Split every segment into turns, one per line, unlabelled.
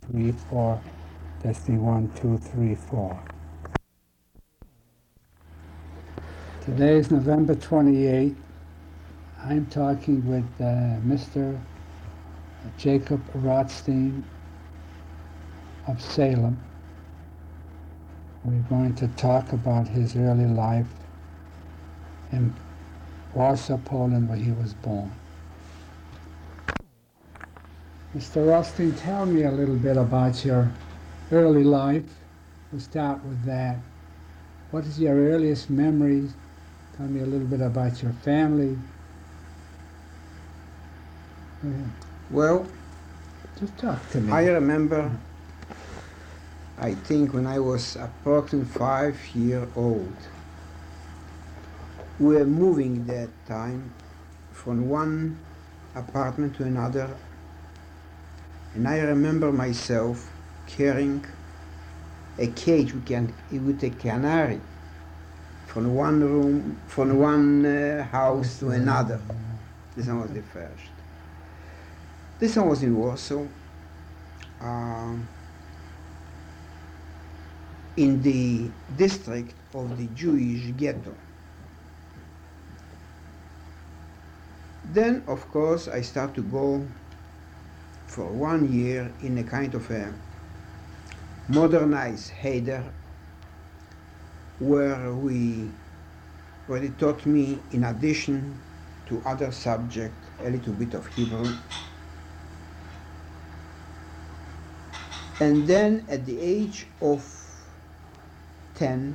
3, 4. Testing 1, 2, 3, 4. Today is November 28th. I'm talking with Mr. Jacob Rothstein of Salem. We're going to talk about his early life in Warsaw, Poland, where he was born. Mr. Rothstein, tell me a little bit about your early life. We'll start with that. What is your earliest memories? Tell me a little bit about your family. Go ahead.
Well,
just talk to me.
I remember, I think when I was approximately 5 years old, we were moving that time from one apartment to another, and I remember myself carrying a cage with a canary from one room, from one house to another. This one was the first. This one was in Warsaw, in the district of the Jewish ghetto. Then, of course, I start to go for 1 year in a kind of a modernized Heder, where they taught me, in addition to other subjects, a little bit of Hebrew. And then at the age of 10,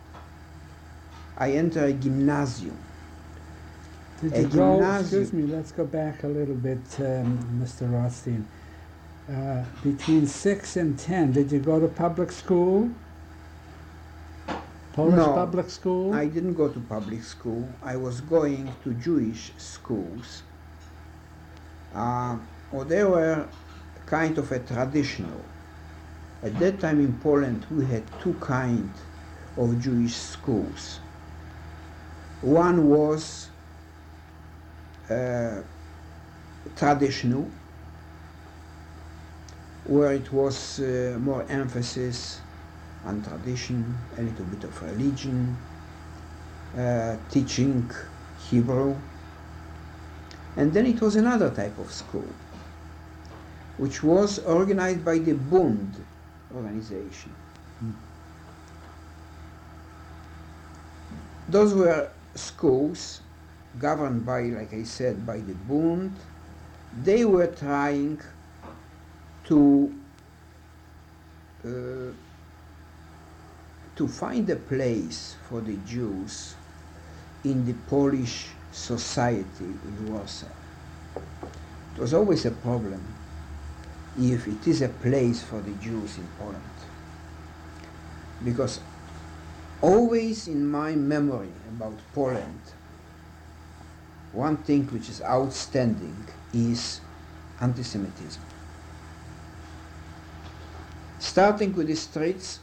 I enter a gymnasium.
Did you go, excuse me, let's go back a little bit, Mr. Rothstein. Between 6 and 10, did you go to public school? Polish public school?
I didn't go to public school. I was going to Jewish schools. They were kind of a traditional. At that time in Poland, we had two kinds of Jewish schools. One was traditional, where it was more emphasis on tradition, a little bit of religion, teaching Hebrew. And then it was another type of school, which was organized by the Bund organization. Those were schools governed by, like I said, by the Bund. They were trying to find a place for the Jews in the Polish society in Warsaw. It was always a problem if it is a place for the Jews in Poland, because always in my memory about Poland, one thing which is outstanding is anti-Semitism. Starting with the streets,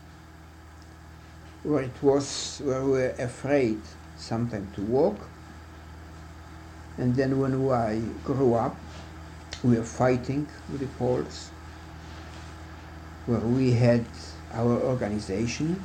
where we were afraid sometimes to walk, and then when I grew up, we were fighting with the Poles, where we had our organization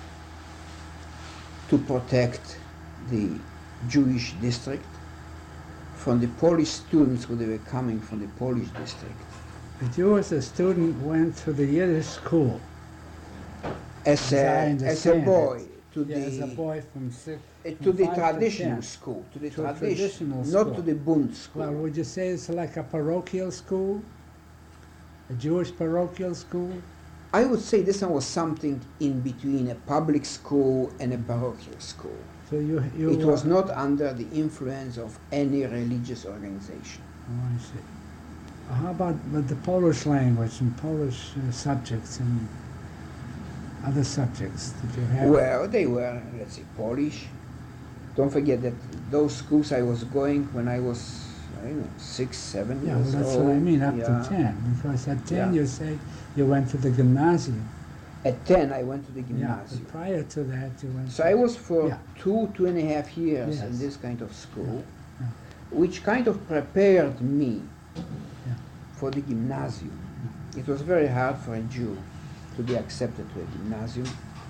to protect the Jewish district from the Polish students who they were coming from the Polish district.
But you as a student went to the Yiddish school.
As a boy,
as a boy from
to the traditional school, to the traditional, not to the Bund school.
Well, would you say it's like a parochial school? A Jewish parochial school?
I would say this one was something in between a public school and a parochial school.
So
it was not under the influence of any religious organization.
Oh, I see. How about with the Polish language and Polish subjects and other subjects that you have?
Well, they were, let's say, Polish. Don't forget that those schools I was going when I was, 6, 7 years old.
Yeah, well, that's what I mean, up to 10. Because at 10 you say you went to the gymnasium.
At 10 I went to the gymnasium.
Yeah, but prior to that you went
So I was for 2.5 years in this kind of school, which kind of prepared me for the gymnasium. it was very hard for a Jew to be accepted to a gymnasium.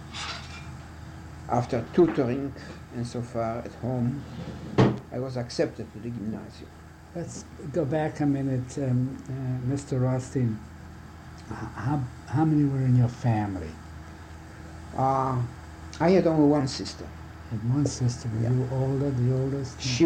After tutoring and so far at home, I was accepted to the gymnasium.
Let's go back a minute, Mr. Rothstein. How many were in your family?
I had only one sister.
And one sister. Were
Yeah.
you older, the oldest?
She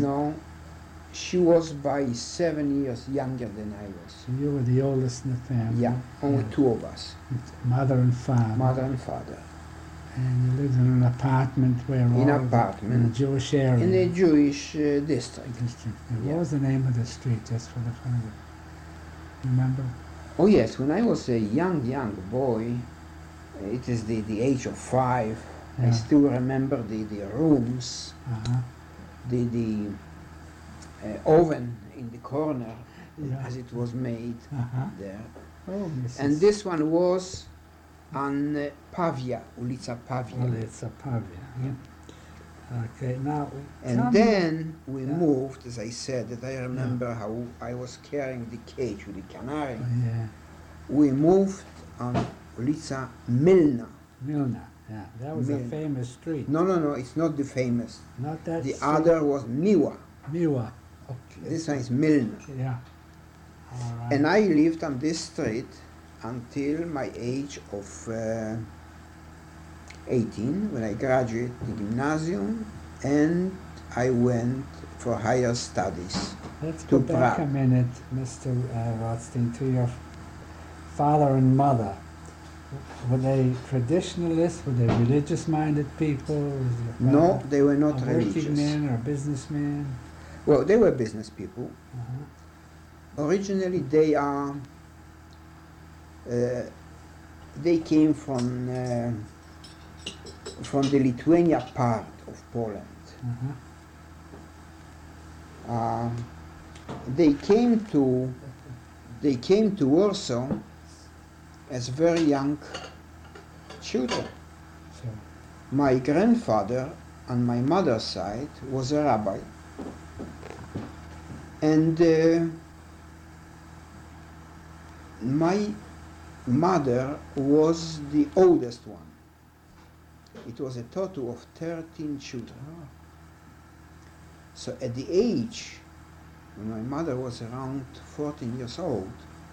was by 7 years younger than I was.
So you were the oldest in the family.
Yeah, only
Yeah.
two of us,
Mother and father.
mother and father,
And you lived in an apartment where
in
all
an
of the-
apartment
in a Jewish area.
in a Jewish district.
district. And
Yeah.
What was the name of the street, just for the fun of it? Remember?
Oh yes, when I was a young boy, it is the age of 5, I
Yeah.
still remember the rooms,
Uh-huh.
the oven in the corner
Yeah.
as it was made
Uh-huh.
there.
Oh, Mrs.
And this one was on Pavia, Ulica Pavia.
Well, it's a Pavia.
Yeah.
Okay, now. tell
And
me-
then we
Yeah.
moved, as I said, that I remember how I was carrying the cage with the canary.
Yeah,
We moved on Ulica Milna.
Milna. Yeah, that was a
Milna.
famous street.
No, it's not the famous.
Not that
The
street.
other was Miwa.
Miwa. Okay.
This one is Milna.
Yeah. All right.
And I lived on this street until my age of 18, when I graduated the gymnasium, and I went for higher studies.
Let's
to
go back
Prague.
a minute, Mr. Rothstein, to your father and mother. Were they traditionalists? Were they religious-minded people? Was your
No,
father
they were
a
not
working
religious.
man or a businessman?
Well, they were business people.
Uh-huh.
Originally, they are. They came from the Lithuania part of Poland.
Uh-huh.
They came to Warsaw as very young children.
So,
My grandfather on my mother's side was a rabbi, and my mother was the oldest one. It was a total of 13 children. So at the age when my mother was around 14 years old,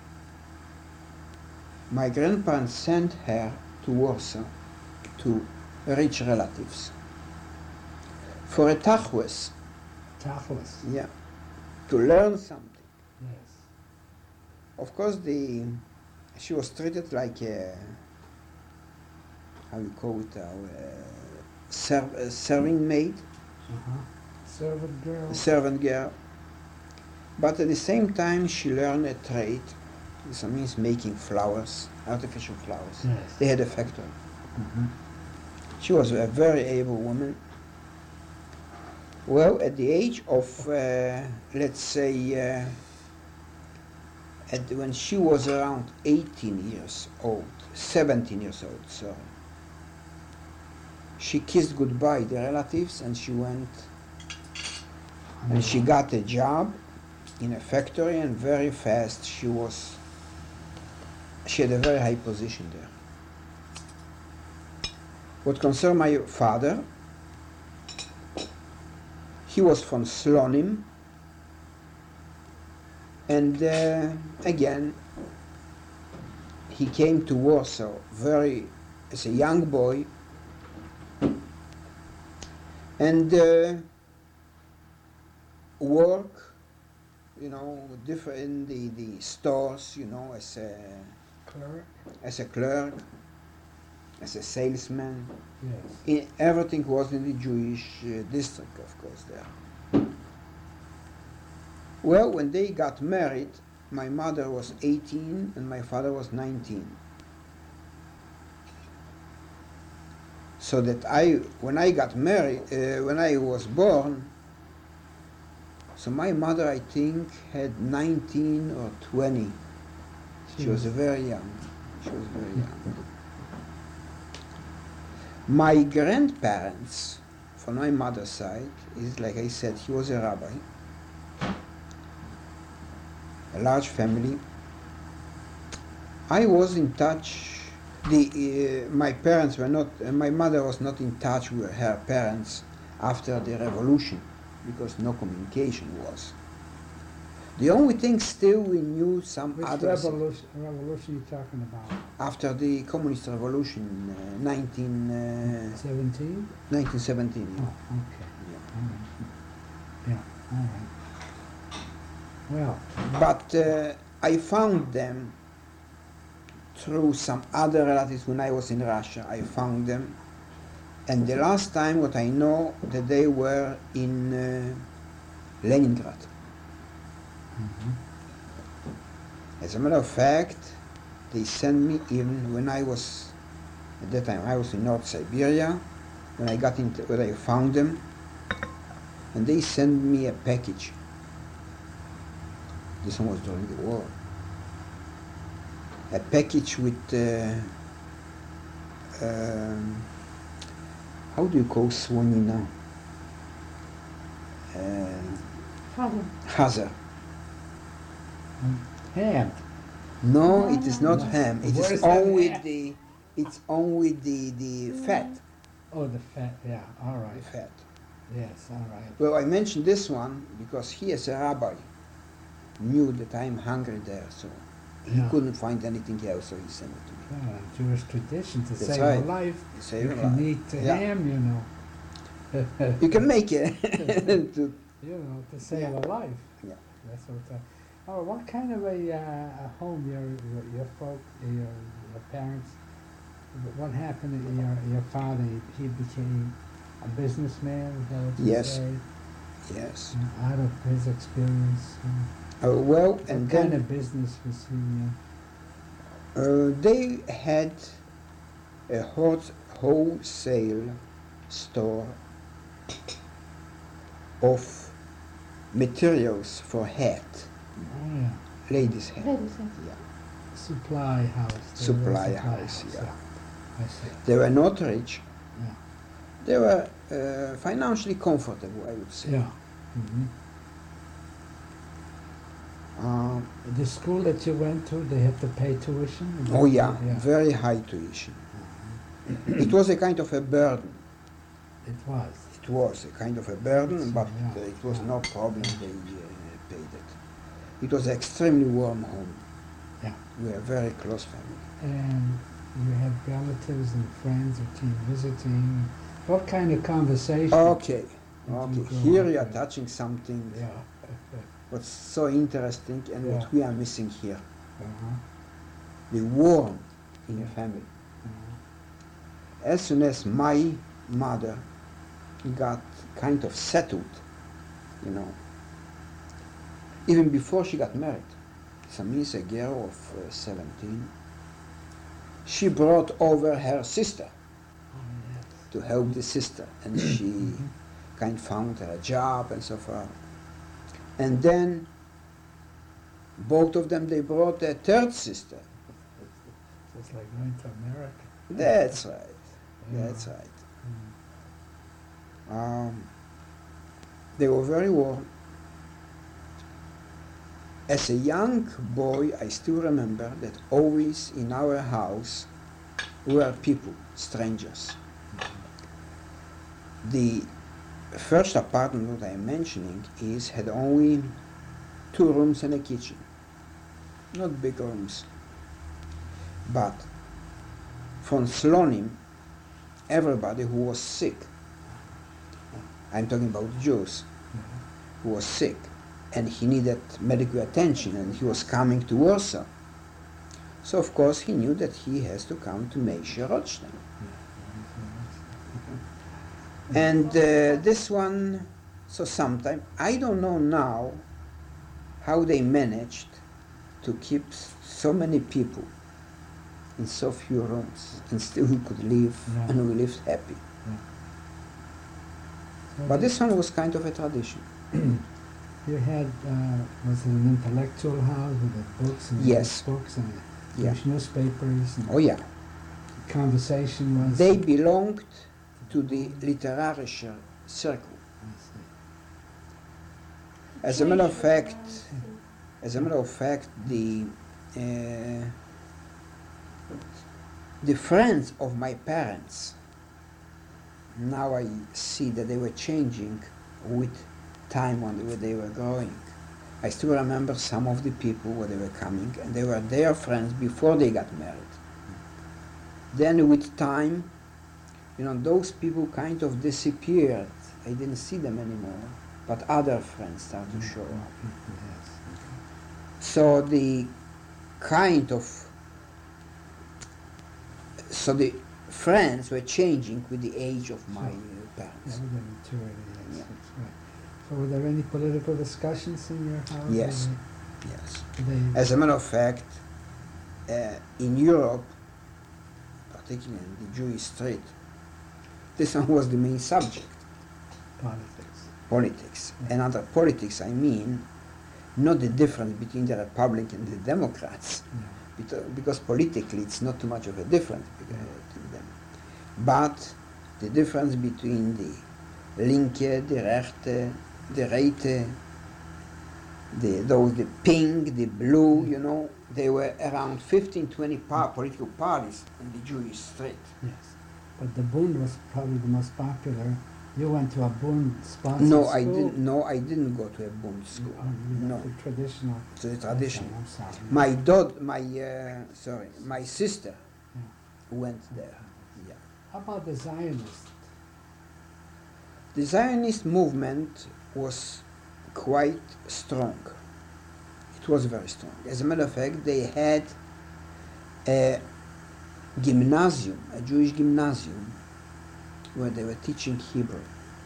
my grandparents sent her to Warsaw to rich relatives for a tachlis,
Tachlis.
yeah, to learn something.
Yes.
Of course, she was treated like a, how you call it, a serving maid,
Uh-huh. Servant girl.
a servant girl. But at the same time, she learned a trade. This means making flowers, artificial flowers.
Yes.
They had a factory.
Mm-hmm.
She was a very able woman. Well, at the age of, let's say, when she was around 18 years old, 17 years old, sorry, she kissed goodbye the relatives and she went and she got a job in a factory, and very fast she had a very high position there. What concerned my father, he was from Slonim, and again he came to Warsaw as a young boy, and work, different in the stores, as a
Clerk.
clerk, as a salesman.
Yes.
Everything was in the Jewish district, of course, there. Well, when they got married, my mother was 18 and my father was 19. So that when I got married, when I was born, so my mother, I think, had 19 or 20. She was very young. She was very young. My grandparents, from my mother's side, is like I said, he was a rabbi. A large family. I was in touch. My parents were not. My mother was not in touch with her parents after the revolution, because no communication was. The only thing still we knew some
Which
other
revolution you talking about?
after the communist revolution,
17?
1917.
Oh, okay. Yeah, all right. Well,
But I found them through some other relatives when I was in Russia. I found them, and the last time what I know that they were in Leningrad. As a matter of fact, they sent me even when I was, at that time I was in North Siberia, when I found them, and they sent me a package. This one was during the war. A package with, how do you call Swanina? Hazar.
ham.
No, it is not ham. It
Where
is
is that
only
ham?
it's only the fat.
Oh, the fat, yeah, all
The
right.
fat.
Yes, all right.
Well, I mentioned this one because he, as a rabbi, knew that I'm hungry there, so he
Yeah.
couldn't find anything else, so he sent it to me.
Well, Jewish tradition to
That's
save
right.
a life.
To save
You
a
can
life.
eat
Yeah.
ham, you know.
You can make it. to,
To save a life.
Yeah.
That's what. Oh, what kind of a home your folk, your parents? What happened to your father? He became a businessman. Is that what you
Yes.
say?
yes.
Out of his experience.
Well,
What
and
kind
then
of business was he?
they had a wholesale store of materials for hat,
Oh yeah,
ladies' hat.
Ladies' hat.
Yeah.
supply house. They were a
Supply house, yeah.
I see.
They were not rich.
Yeah.
They were financially comfortable, I would say.
Yeah. Hmm. The school that you went to, they had to pay tuition?
Oh yeah, very high tuition. It was a kind of a burden.
It was.
It was a kind of a burden,
So,
but
yeah.
it was no problem. They paid it. It was an extremely warm home.
Yeah.
We were a very close family.
And you had relatives and friends who came visiting. What kind of conversation?
Okay,
Did
okay.
you grow
Here
up
you are
with?
touching something
Yeah.
what's so interesting and
Yeah.
what we are missing here.
Uh-huh.
The warmth in the
Yeah.
family.
Uh-huh.
As soon as my mother got kind of settled, you know, even before she got married, Sami is a girl of 17, she brought over her sister
Oh, yes.
to help the sister, and she kind of found her a job and so forth. And then both of them, they brought a third sister.
It's like going to America.
That's right.
Yeah.
That's right.
Mm.
They were very warm. As a young boy, I still remember that always in our house were people, strangers. The first apartment that I'm mentioning had only 2 rooms and a kitchen. Not big rooms. But from Slonim, everybody who was sick, I'm talking about Jews, who was sick, and he needed medical attention, and he was coming to Warsaw. So of course he knew that he has to come to Moshe Rothstein. And this one, so sometime, I don't know now how they managed to keep so many people in so few rooms, and still we could live,
Yeah.
and we lived happy.
So
But this one was kind of a tradition.
you had, was it an intellectual house with the books and
Yes.
books and
Yeah.
Jewish newspapers? And
Oh yeah.
conversation was.
They belonged to the literarischer circle.
I see.
As a matter of fact, the The friends of my parents, now I see that they were changing with time when they were growing. I still remember some of the people when they were coming, and they were their friends before they got married. Then with time, those people kind of disappeared. I didn't see them anymore, but other friends started to show up.
Yes.
So the friends were changing with the age of my parents.
Yeah, with the maturity, yes,
Yeah.
that's right. So were there any political discussions in your house?
Yes. Yes.
They,
As a matter of fact, in Europe, particularly in the Jewish street, this one was the main subject,
politics.
politics.
Yeah.
And under politics, I mean not the difference between the Republicans and the Democrats,
Yeah.
because politically it's not too much of a difference between them, but the difference between the Linke, the Rechte, the Reite, the pink, the blue, they were around 15, 20 political parties in the Jewish street.
Yes. But the Bund was probably the most popular. You went to a Bund sponsored
No,
school?
I didn't go to a Bund school. No,
The traditional.
to the tradition.
I'm sorry.
My sister
Yeah.
went there. Yeah.
How about the Zionists?
The Zionist movement was quite strong. It was very strong. As a matter of fact, they had a gymnasium, a Jewish gymnasium, where they were teaching Hebrew.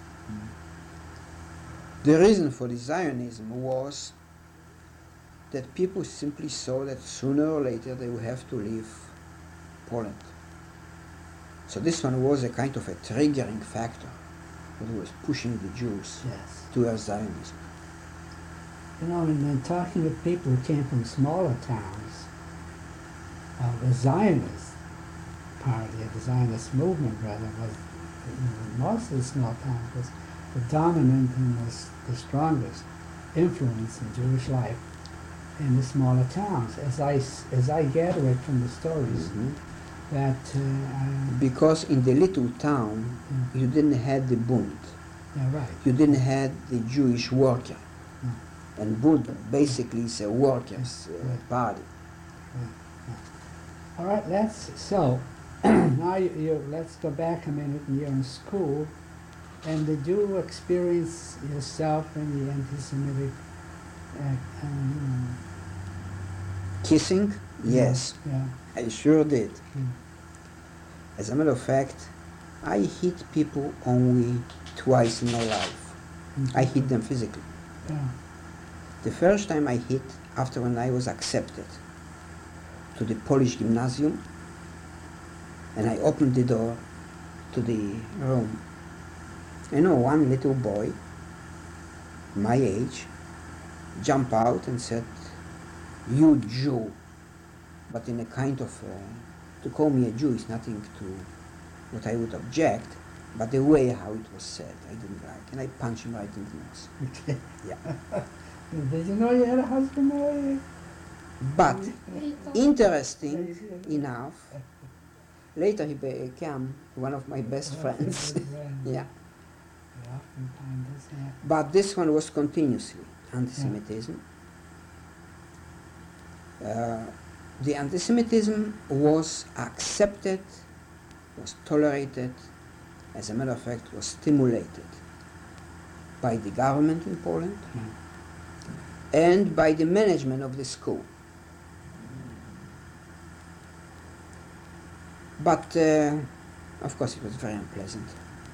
The reason for the Zionism was that people simply saw that sooner or later they would have to leave Poland. So this one was a kind of a triggering factor that was pushing the Jews
Yes.
towards Zionism.
In talking with people who came from smaller towns, the Zionist party, the Zionist movement rather, was, most of the small towns was the dominant and was the strongest influence in Jewish life in the smaller towns, as I gather it from the stories. That
Because in the little town,
Yeah.
you didn't have the Bund.
yeah, right.
You didn't have the Jewish worker.
Yeah.
And Bund basically is a workers'
Right.
party.
All right, so now let's go back a minute, and you're in school, and did you experience yourself any anti-Semitic
Kissing? Yes,
Yeah.
I sure did.
Mm.
As a matter of fact, I hit people only twice in my life. I hit them physically.
Yeah.
The first time I hit after when I was accepted to the Polish gymnasium, and I opened the door to the room. One little boy, my age, jumped out and said, "You Jew," but in a kind of, to call me a Jew is nothing to what I would object, but the way how it was said, I didn't like, and I punched him right in the nose.
Okay.
Yeah.
Did you know you had a husband already?
But interesting enough, later he became one of my best friends. Yeah.
Oftentimes does happen.
But this one was continuously anti-Semitism. The anti-Semitism was accepted, was tolerated, as a matter of fact, was stimulated by the government in Poland and by the management of the school. But, of course, it was very unpleasant.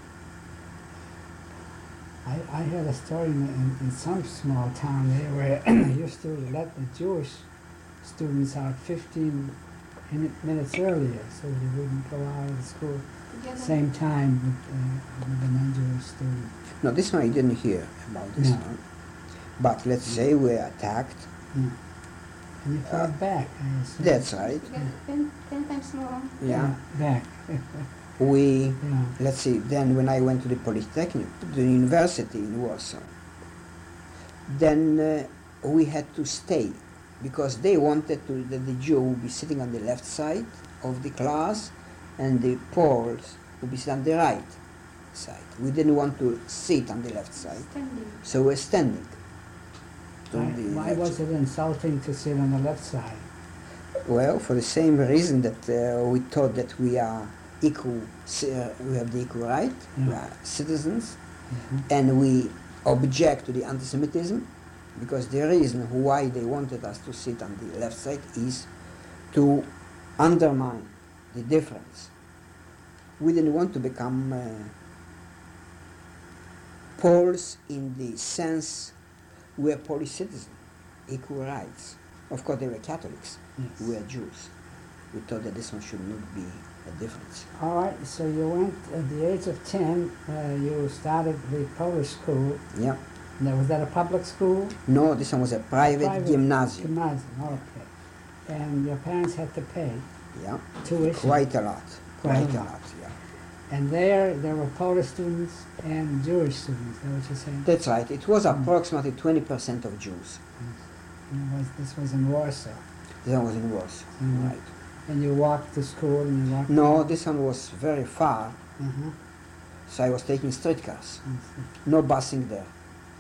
I had a story in some small town there where they used to let the Jewish students out 15 minutes earlier so they wouldn't go out of school same time with the non-Jewish students.
No, this one I didn't hear about this
No.
one. But let's say we were attacked.
Yeah. And you fought back, I assume.
That's right.
You get 10 times more.
Yeah.
Back.
We,
Yeah.
let's see, then when I went to the Polytechnic, the university in Warsaw, then we had to stay because they wanted that the Jew would be sitting on the left side of the class and the Poles would be sitting on the right side. We didn't want to sit on the left side,
Standing.
so we're standing. during the
Why
lecture.
was it insulting to sit on the left side?
Well, for the same reason that we thought that we are equal, we have the equal right, we
Yeah.
are citizens,
Mhm.
and we object to the anti-Semitism, because the reason why they wanted us to sit on the left side is to undermine the difference. We didn't want to become Poles in the sense we are Polish citizens, equal rights. Of course, they were Catholics.
Yes.
We are Jews. We thought that this one should not be a difference.
All right, so you went at the age of 10, you started the Polish school.
Yeah.
Now, was that a public school?
No, this one was a private gymnasium.
Gymnasium, okay. And your parents had to pay
Yeah.
tuition.
Quite a lot.
Quite a
Quite a
lot.
lot, yeah.
And there were Polish students and Jewish students, is that what you're saying?
That's right. It was approximately 20% of Jews.
And this was in Warsaw.
This one was in Warsaw.
Mhm.
Right.
And you walked to school and you walked...
No, this one was very far,
Uh-huh.
so I was taking streetcars.
I see.
No busing there.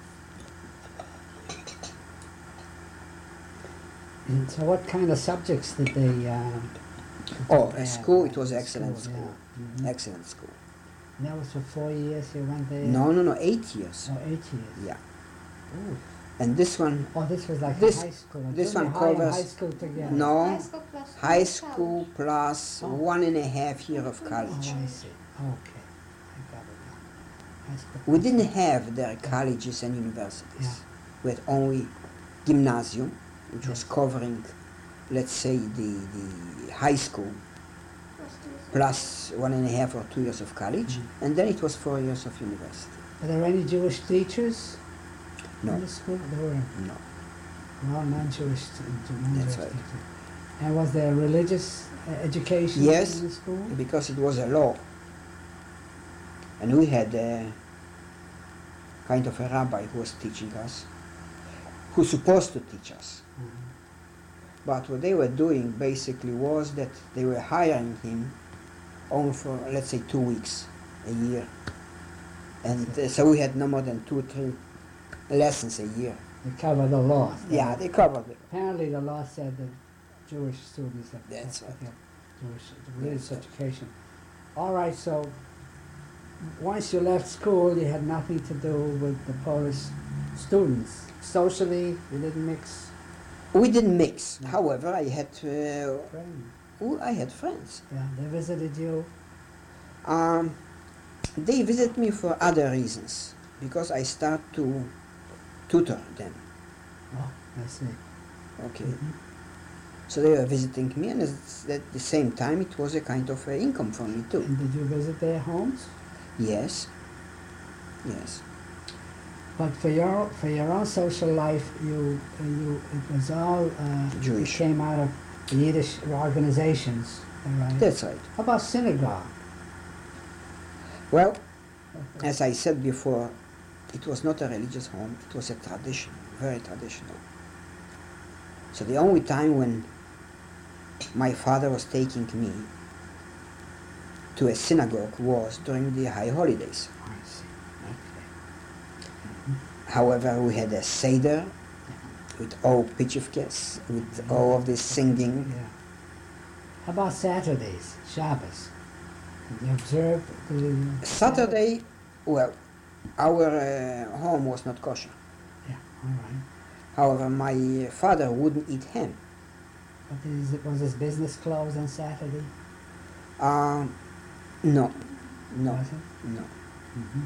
And so what kind of subjects did they...
Oh,
prepare
at school, it
at
was
the
excellent school.
Yeah. Mhm.
Excellent school.
And that was for 4 years you went there?
No, 8 years.
Oh, 8 years.
Yeah.
Ooh.
And this one,
Oh, this was like
This-
a high school. a
this
junior
one
high and
covers-
high school together.
no,
High school plus
high
college.
school plus
Oh.
1.5 year of
Oh,
college.
I see. Okay. I got it now. High school
We
plus
didn't
college.
have there colleges and universities.
Yeah.
We had only gymnasium, which was
Yes.
covering, let's say, the high school
Plus tuition.
plus 1.5 or 2 years of college,
Mhm.
and then it was 4 years of university.
Were there any Jewish teachers
No,
in the school? There were
no.
no non-Jewish,
That's right.
teachers. And was there religious education
Yes.
in the school?
Because it was a law. And we had a kind of a rabbi who was teaching us, who's supposed to teach us.
Mhm.
But what they were doing basically was that they were hiring him only for, let's say, 2 weeks a year. And so we had no more than 2 or 3 lessons a year.
They covered the law.
Yeah, they covered it.
Apparently the law said that Jewish students have
That's
to
right.
get Jewish religious
That's right.
education. All right, so once you left school, you had nothing to do with the Polish students. Socially, you didn't mix.
We didn't mix.
No.
However, I had
Friends.
friends.
Yeah, they visited you.
They visit me for other reasons, because I start to tutor them.
Oh, I see.
Okay.
Mhm.
So they were visiting me, and at the same time, it was a kind of income for me too.
And did you visit their homes?
Yes. Yes.
But for your own social life, it was all
Jewish.
It came out of the Yiddish organizations, all right?
That's right.
How about synagogue?
Well, as I said before, it was not a religious home, it was a tradition, very traditional. So the only time when my father was taking me to a synagogue was during the high holidays.
I see.
However, we had a Seder with all Pichivkes, with all of this singing.
Yeah. How about Saturdays, Shabbos? You observe the
Saturday, well, our home was not kosher.
Yeah, all right.
However, my father wouldn't eat ham.
But was his business closed on Saturday?
No, no,
Was it?
no.
Mm-hmm.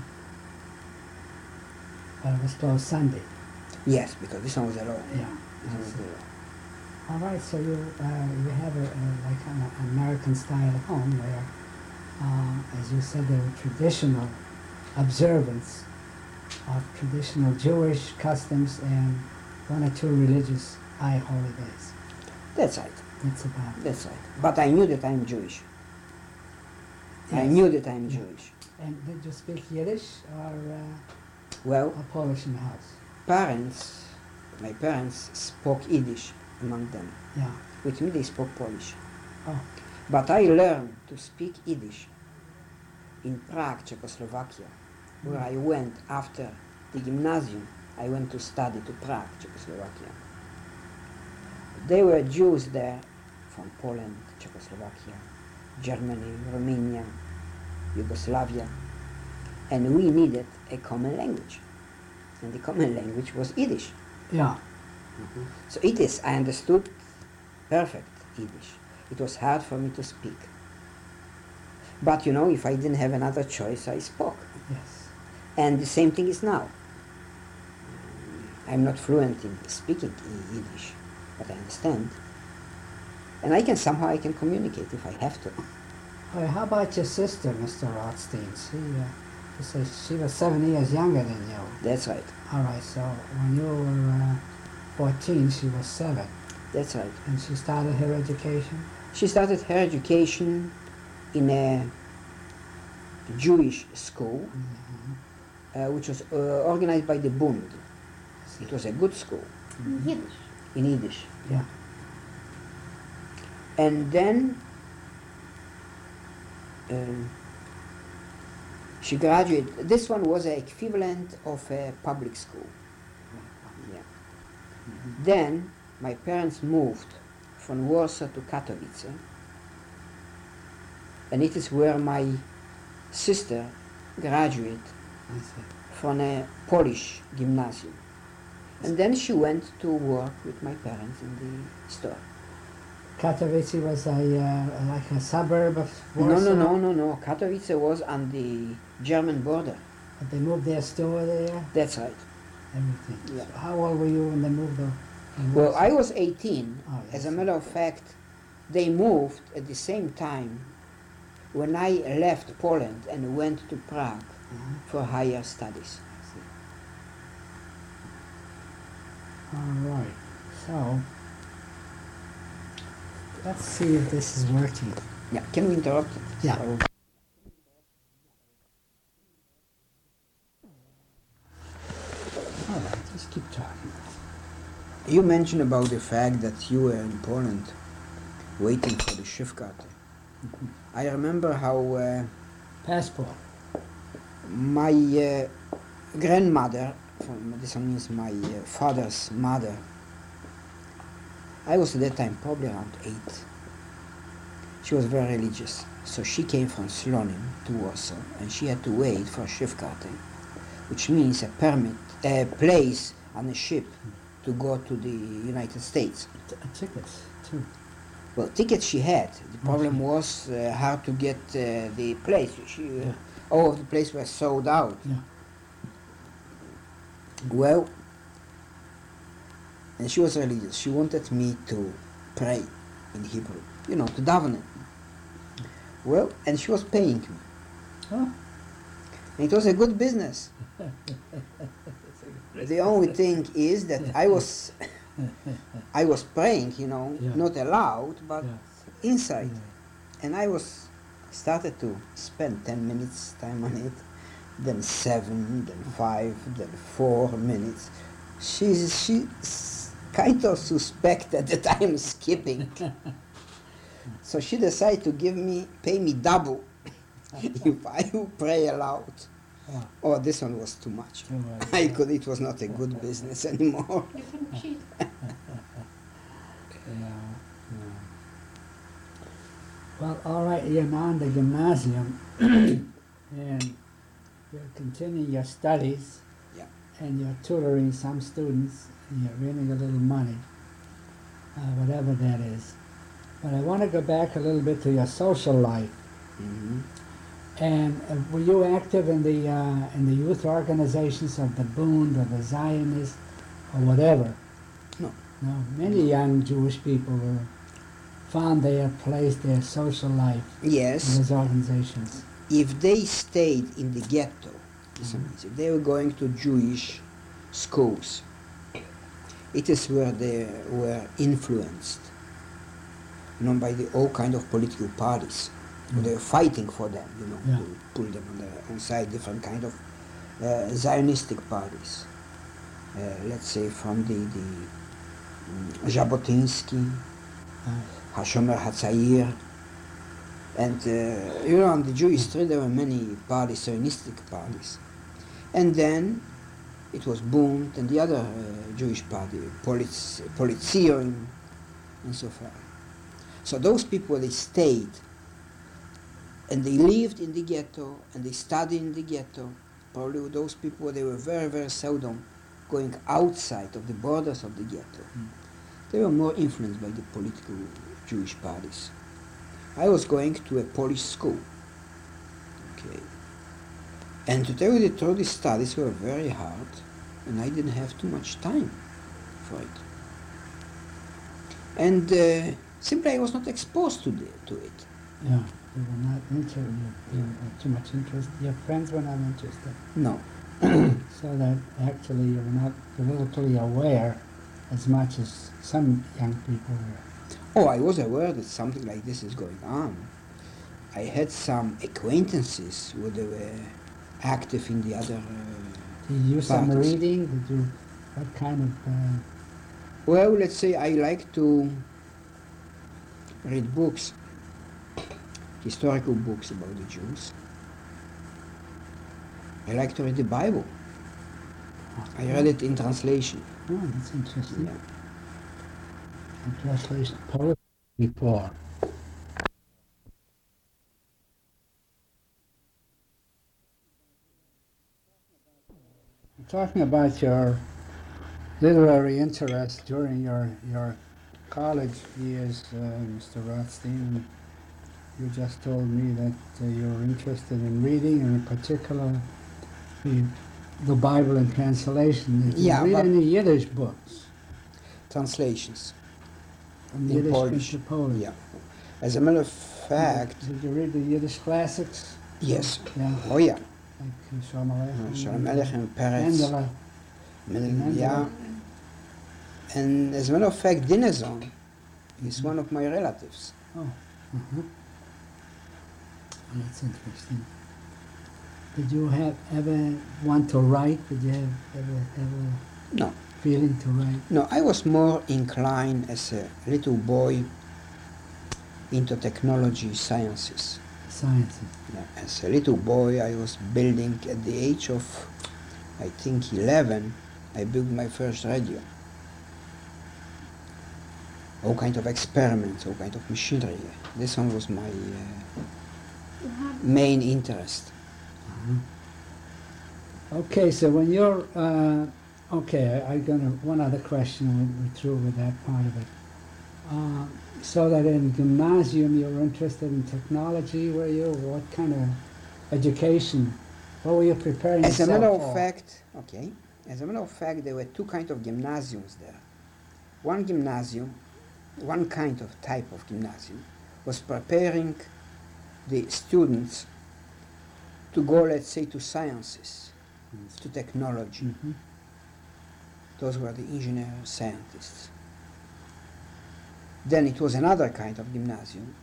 But it was closed Sunday.
Yes, because this one was a law.
Yeah.
This one
I
was
see.
the law.
All right, so you have like an American style home where, as you said, there were traditional observance of traditional Jewish customs and 1 or 2 religious high holidays.
That's right.
That's about it.
That's right. But I knew that I'm Jewish. I
Yes.
knew that I'm
Yeah.
Jewish.
And did you speak Yiddish or
Well,
Polish in the house?
my parents spoke Yiddish, among them.
Yeah.
With me they spoke Polish.
Oh.
But I learned to speak Yiddish in Prague, Czechoslovakia, where I went after the gymnasium. I went to study to Prague, Czechoslovakia. There were Jews there from Poland, Czechoslovakia, Germany, Romania, Yugoslavia, and we needed a common language. And the common language was Yiddish.
Yeah.
So it is, I understood perfect Yiddish. It was hard for me to speak. But you know, if I didn't have another choice, I spoke.
Yes.
And the same thing is now. I'm not fluent in speaking Yiddish, but I understand. And I can communicate if I have to.
Well, how about your sister, Mr. Rothstein? You say she was 7 years younger than you.
That's right.
All right, so when you were 14, she was 7.
That's right.
And she started her education?
She started her education in a Jewish school, which was organized by the Bund. It was a good school.
In Yiddish.
In Yiddish.
Yeah.
And then she graduated. This one was an equivalent of a public school. Yeah. Then my parents moved from Warsaw to Katowice, and it is where my sister graduated
I see.
from a Polish gymnasium. And then she went to work with my parents in the store.
Katowice was like a suburb of Warsaw?
No. Katowice was on the German border.
But they moved their store there?
That's right.
Everything.
Yeah.
So how old were you when they moved there?
Well, I was 18.
Oh, yes.
As a matter of fact, they moved at the same time when I left Poland and went to Prague for higher studies.
All right. So, let's see if this is working.
Yeah, can we interrupt?
Yeah.
So-
All right, just keep talking.
You mentioned about the fact that you were in Poland waiting for the Schiffkarte. I remember how
Passport.
my grandmother, this one means my father's mother, I was at that time probably around 8. She was very religious, so she came from Slonim to Warsaw, and she had to wait for a Schiffkarte, which means a permit, a place on a ship to go to the United States.
Tickets, too.
Well, tickets she had. The problem was how to get the place. All of the places were sold out.
Yeah.
Well, and she was religious. She wanted me to pray in Hebrew, to daven. Well, and she was paying me.
Huh?
And it was a good business. The only thing is that I was praying,
Yeah.
not aloud, but
Yeah.
inside.
Yeah.
And I started to spend 10 minutes time on it, then 7, then 5, then 4 minutes. She kind of suspected that I'm skipping. So she decided to pay me double if I would pray aloud.
Oh,
Oh, this one was too much.
too much.
It was not a good business anymore.
You couldn't cheat.
Yeah. Well, all right, you're now in the gymnasium, and you're continuing your studies,
Yeah.
and you're tutoring some students, and you're earning a little money, whatever that is. But I want to go back a little bit to your social life.
Hmm.
And were you active in the youth organizations of the Bund or the Zionists or whatever?
No.
No. Many young Jewish people found their place, their social life in
Yes,
those organizations.
if they stayed in the ghetto, if they were going to Jewish schools, it is where they were influenced, by all kind of political parties. They were fighting for them,
Yeah.
to pull them on side, different kind of Zionistic parties. Let's say from the Jabotinsky, Hashomer Hatzair. And on the Jewish street there were many parties, Zionistic parties. And then it was Bund and the other Jewish party, Politzion, and so forth. So those people, they stayed, and they lived in the ghetto, and they studied in the ghetto. Probably those people, they were very, very seldom going outside of the borders of the ghetto. They were more influenced by the political Jewish parties. I was going to a Polish school. Okay. And to tell you the truth, the studies were very hard, and I didn't have too much time for it. And simply I was not exposed to it.
Yeah, you were not interested. You were too much interest. Your friends were not interested.
No.
So that actually you were not politically aware as much as some young people were.
Oh, I was aware that something like this is going on. I had some acquaintances who they were active in the other
Did you do some
parties.
reading? Did you, what kind of,
Well, let's say I like to read books, historical books about the Jews. I like to read the Bible. I read it in translation.
oh, that's interesting.
Yeah.
And translation poetry before. Talking about your literary interest during your college years, Mr. Rothstein, you just told me that you're interested in reading, and in particular the Bible in translation. Did you
Yeah,
read
but-
any Yiddish books?
Translations.
From
In
Yiddish
Polish.
into Polish?
Yeah. As a matter of fact,
Did you read the Yiddish classics?
yes.
Yeah,
Oh yeah.
like Shalom Aleichem.
Shalom Aleichem, Peretz.
Mendele.
Yeah. And as a matter of fact, Dinezon is one of my relatives.
Oh, that's interesting. Did you ever want to write? Did you ever
No.
feeling to write?
No, I was more inclined as a little boy into technology sciences.
Sciences.
Yeah. As a little boy, I was building at the age of, I think, 11, I built my first radio. All kind of experiments, all kind of machinery. This one was my
You have
main interest.
Okay, so when you're okay, I'm gonna one other question. We're through with that part of it. So that in gymnasium you were interested in technology, were you? What kind of education? What were you preparing
As a
yourself
matter of
for?
fact, okay. As a matter of fact, there were two kinds of gymnasiums there. One gymnasium, one kind of type of gymnasium, was preparing the students to go, let's say, to sciences, to technology.
Mhm.
Those were the engineers, scientists. Then it was another kind of gymnasium,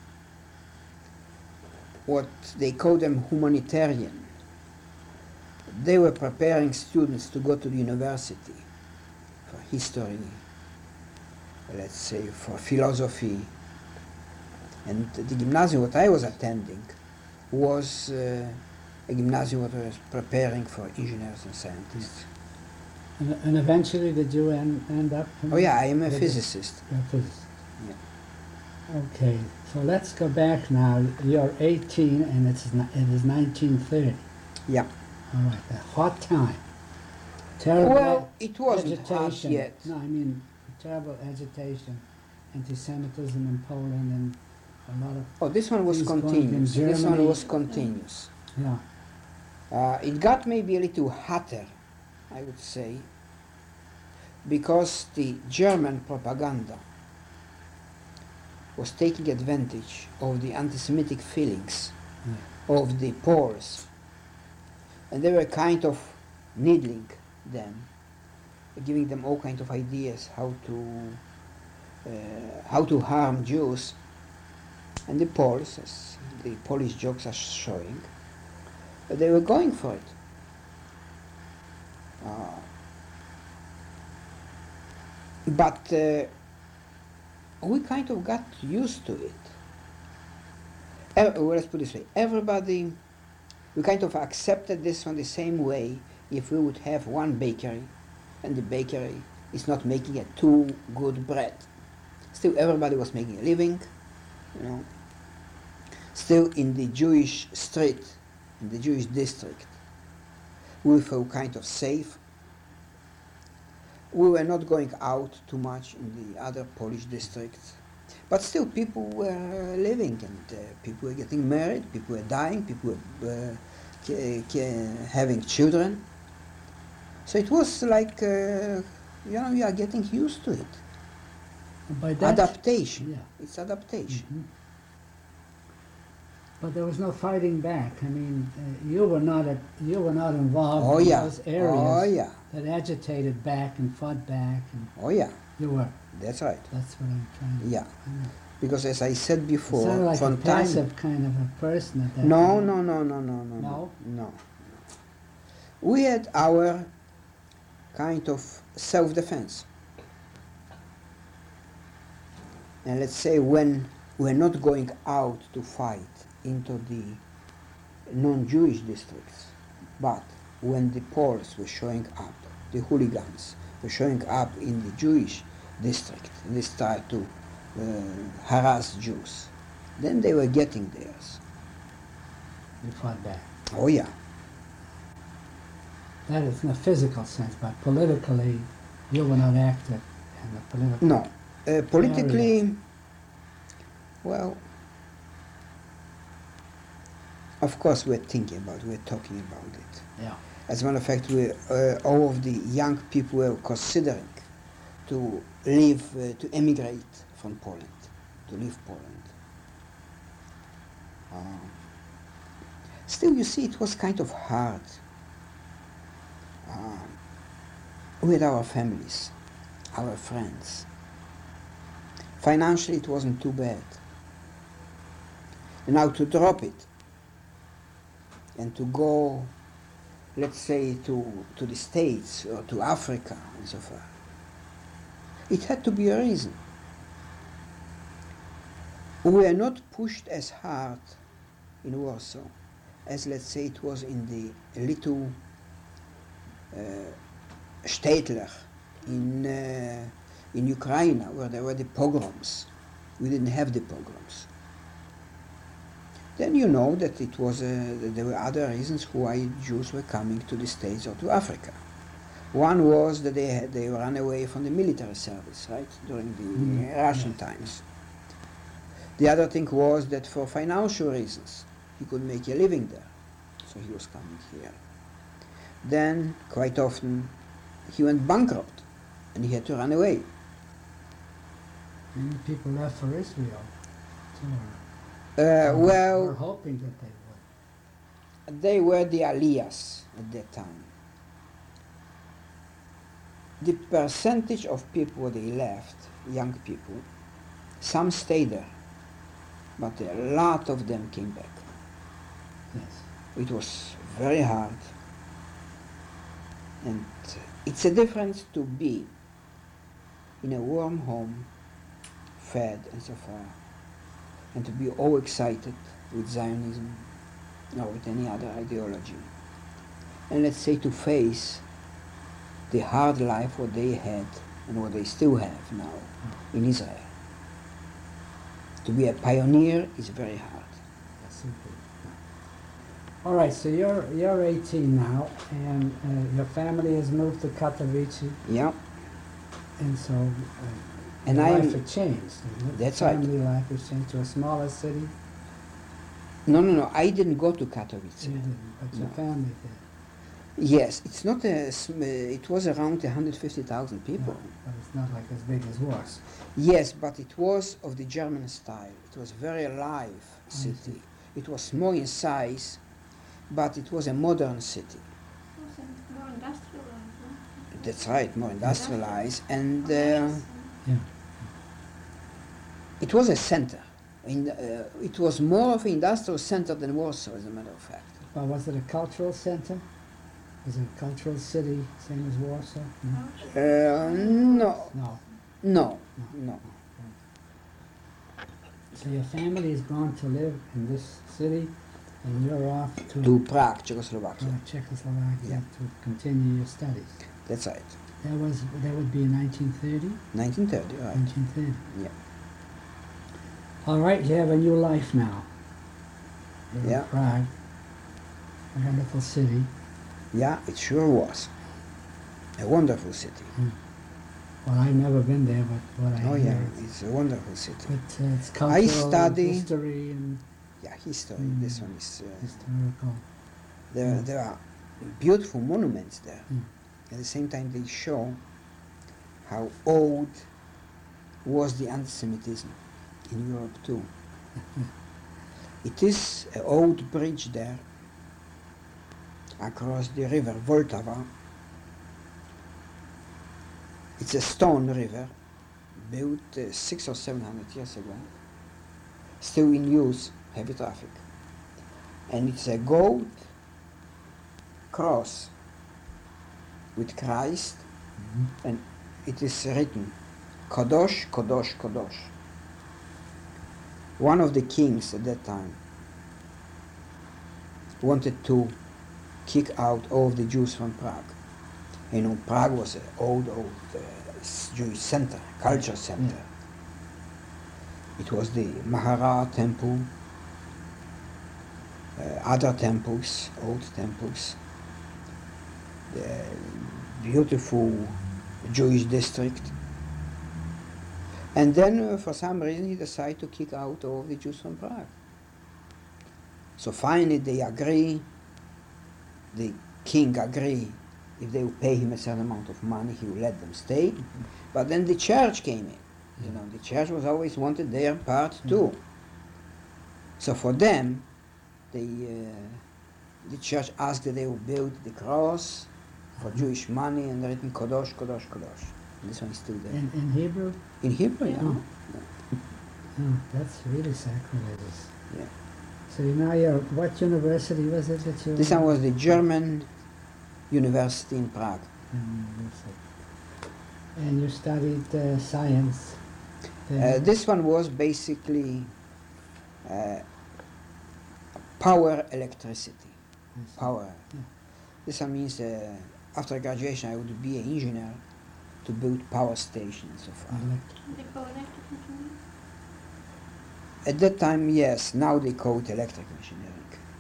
what they call them humanitarian. They were preparing students to go to the university for history, let's say for philosophy. And the gymnasium what I was attending was a gymnasium that was preparing for engineers and scientists.
And eventually, did you end up?
Oh yeah, I am a
with the-
physicist.
You're a physicist.
Yeah.
Okay, so let's go back now. You're 18, and it is 1930.
Yeah.
All right, a hot time. Terrible
Well, it wasn't hot
agitation.
yet.
No, I mean terrible agitation, anti-Semitism in Poland, and a lot of
Oh, this one was
Things going in
continuous. This one
Germany.
was continuous.
yeah.
It got maybe a little hotter, I would say, because the German propaganda was taking advantage of the anti-Semitic feelings of the Poles, and they were kind of needling them, giving them all kind of ideas how to harm Jews. And the Poles, as the Polish jokes are showing, they were going for it. But we kind of got used to it. Well, let's put it this way. Everybody, we kind of accepted this on the same way if we would have one bakery and the bakery is not making a too good bread. Still everybody was making a living, you know. Still in the Jewish street, in the Jewish district, we felt kind of safe. We were not going out too much in the other Polish districts. But still people were living and people were getting married, people were dying, people were having children. So it was like, you know, you are getting used to it.
By that,
Adaptation.
yeah.
It's adaptation.
Mhm. But there was no fighting back. I mean, you were not involved
Oh
in
yeah.
those areas
Oh yeah.
that agitated back and fought back, and
Oh yeah.
you were.
That's right.
That's what I'm trying to.
Yeah.
I know.
Because as I said before,
You sounded like a
from time.
passive kind of a person at that
No,
time.
no, no, no, no, no, no, no. We had our kind of self-defense. And let's say when we're not going out to fight into the non-Jewish districts, but when the Poles were showing up, the hooligans were showing up in the Jewish district, and they started to harass Jews, then they were getting theirs.
You fought back.
Oh yeah.
That is in a physical sense, but politically, you were not active in the political.
No. Politically, well, of course we're thinking about it, we're talking about it.
Yeah.
As a matter of fact, all of the young people were considering to leave, to emigrate from Poland, to leave Poland. Still, you see, it was kind of hard. With our families, our friends. Financially, it wasn't too bad. And now to drop it and to go, let's say, to the States or to Africa and so forth, it had to be a reason. We were not pushed as hard in Warsaw as, let's say, it was in the little Städtler in Ukraine, where there were the pogroms. We didn't have the pogroms. Then you know that it was that there were other reasons why Jews were coming to the States or to Africa. One was that they ran away from the military service, right, during the Russian times. The other thing was that for financial reasons, he could make a living there, so he was coming here. Then, quite often, he went bankrupt, and he had to run away.
Many people left for Israel, too.
Well,
We're hoping that they would.
they were the Aliyahs at that time. The percentage of people they left, young people, some stayed there, but a lot of them came back.
Yes.
It was very hard. And it's a difference to be in a warm home, fed and so forth, and to be all excited with Zionism or with any other ideology. And let's say to face the hard life what they had and what they still have now in Israel. To be a pioneer is very hard.
Yes, indeed. All right, so you're 18 now, and your family has moved to Katowice,
Yeah.
and so
And
your
I
life
am-
had changed.
That's right.
Family life has changed to a smaller city.
No, I didn't go to Katowice.
You didn't, but your
No.
family did.
Yes, it's not it was around 150,000 people.
No, but it's not like as big as Warsaw.
Yes, but it was of the German style. It was very alive
I
city.
see.
It was small in size, but it was a modern city.
Also more industrialized, no?
That's right, more industrialized, and
Yeah.
it was a center. It was more of an industrial center than Warsaw, as a matter of fact.
But was it a cultural center? Was it a cultural city, same as Warsaw? No.
No,
No.
no, no.
So your family has gone to live in this city, and you're off
To Prague, Czechoslovakia.
Czechoslovakia
Yeah.
to continue your studies.
That's right.
That would be in 1930.
1930, right.
1930.
Yeah.
All right, you have a new life now. You're in
Yeah.
Prague, a wonderful city.
Yeah, it sure was. A wonderful city.
Well, I've never been there, but what I
Oh
hear,
yeah, it's a wonderful city.
it's cultural,
study-
history, and
Yeah, history.
Mm.
This one is.
historical.
There are beautiful monuments there.
Mm.
At the same time, they show how old was the anti-Semitism in Europe too. It is an old bridge there across the river Vltava. It's a stone river built 600 or 700 years ago, still in use, heavy traffic. And it's a gold cross with Christ, and it is written, Kadosh, Kadosh, Kadosh. One of the kings at that time wanted to kick out all of the Jews from Prague. You know, Prague was an old Jewish center, culture center. It was the Mahara temple, other temples, old temples, the beautiful Jewish district. And then for some reason he decided to kick out all the Jews from Prague. So finally they agree, the king agree, if they will pay him a certain amount of money, he will let them stay. But then the church came in. You know, the church was always wanted their part too. So for them, the church asked that they will build the cross for Jewish money and written Kadosh, Kadosh, Kadosh. And this one is still there.
In Hebrew?
In Hebrew, yeah.
Oh. Oh, that's really sacrilegious.
Yeah.
So now what university was it that you...
This one was the German University in Prague.
University. And you studied science there?
This one was basically power electricity.
I see.
Power.
Yeah.
This one means after graduation I would be an engineer to build power stations and so forth.
They call electric engineering.
At that time, yes. Now they call it electric engineering.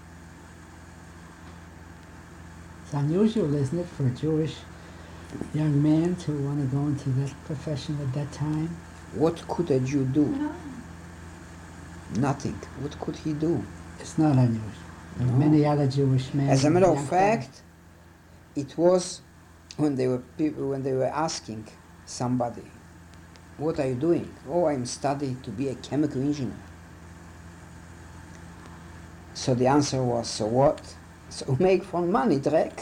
It's unusual, isn't it, for a Jewish young man to want to go into that profession at that time?
What could a Jew do?
No.
Nothing. What could he do?
It's not unusual. There are
No.
many other Jewish men.
As a matter of
young
fact, it was when they were asking somebody, "What are you doing?" "Oh, I'm studying to be a chemical engineer." So the answer was, "So what?" "So make fun money, Drek."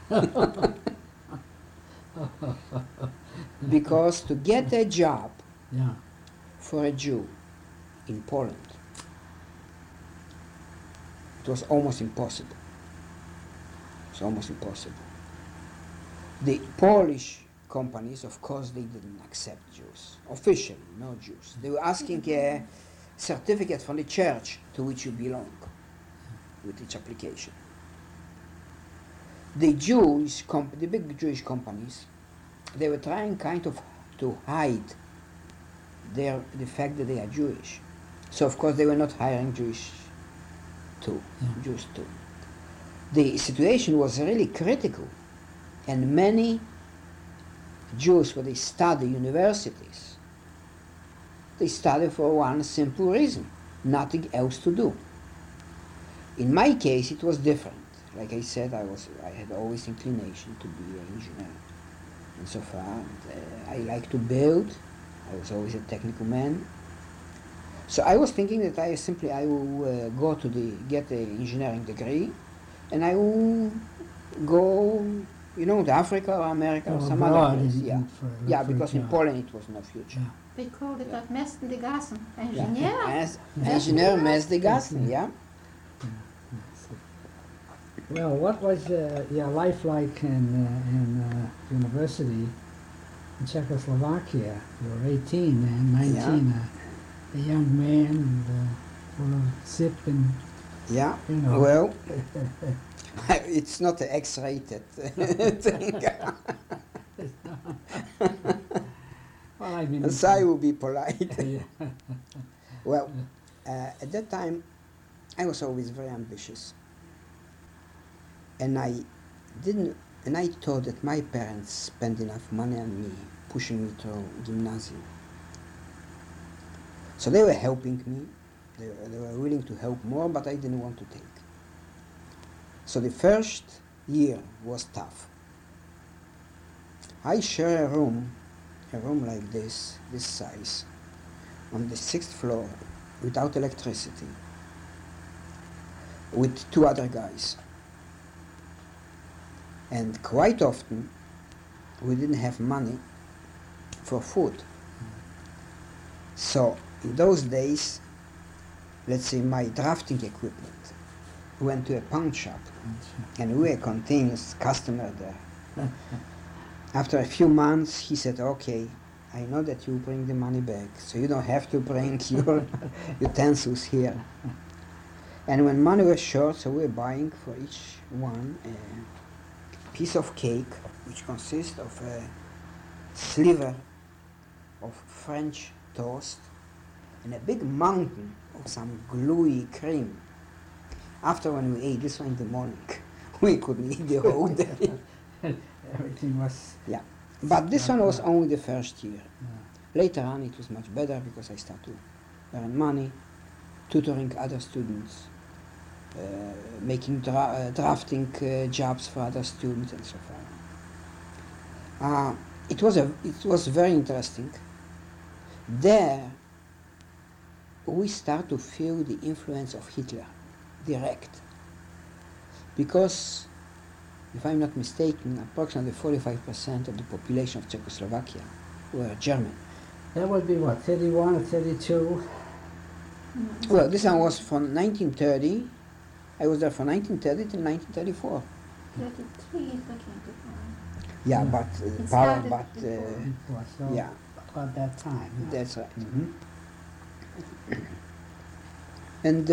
Because to get a job
Yeah.
for a Jew in Poland, it was almost impossible. It's almost impossible. The Polish companies, of course, they didn't accept Jews. Officially, no Jews. They were asking a certificate from the church to which you belong with each application. The the big Jewish companies, they were trying kind of to hide the fact that they are Jewish. So of course they were not hiring Jews too. The situation was really critical, and many Jews, when they study universities, they study for one simple reason: nothing else to do. In my case, it was different. Like I said, I had always inclination to be an engineer, and so far I like to build. I was always a technical man. So I was thinking that I will go to get an engineering degree, and I will go, to Africa or America or some other place. Yeah, because in Poland it was no future.
Yeah.
They called it dat mesten de gassen.
Yeah.
Engineer.
As engineer mes de gasten, yeah.
Well, what was your life like in university in Czechoslovakia? You were 18 and 19.
a young man and full of zip and,
Yeah,
you know.
well, it's not an X-rated thing.
Well, I mean,
So I will be polite.
yeah.
Well, at that time, I was always very ambitious, and I thought that my parents spent enough money on me, pushing me to gymnasium. So they were helping me. They were willing to help more, but I didn't want to take. So the first year was tough. I share a room like this size, on the 6th floor, without electricity, with 2 other guys. And quite often, we didn't have money for food. So in those days, let's say my drafting equipment went to a pawn shop, and we were continuous customer there. After a few months, he said, okay, I know that you bring the money back, so you don't have to bring your utensils here. And when money was short, so we were buying for each one a piece of cake, which consists of a sliver of French toast and a big mountain of some gluey cream. After when we ate this one in the morning, we couldn't eat the whole day.
Everything was.
Yeah, but this one was
Yeah.
only the first year.
Yeah.
Later on, it was much better because I started to earn money, tutoring other students, making drafting jobs for other students, and so forth. It was very interesting. There, we start to feel the influence of Hitler, direct, because, if I'm not mistaken, approximately 45% of the population of Czechoslovakia were German.
That would be what, 31 or 32?
Well, this one was from 1930. I was there from 1930 till 1934.
33 is the 24.
Yeah,
Yeah.
but
It
power,
started
but
Before, so
yeah,
about that time. Yeah.
that's right. And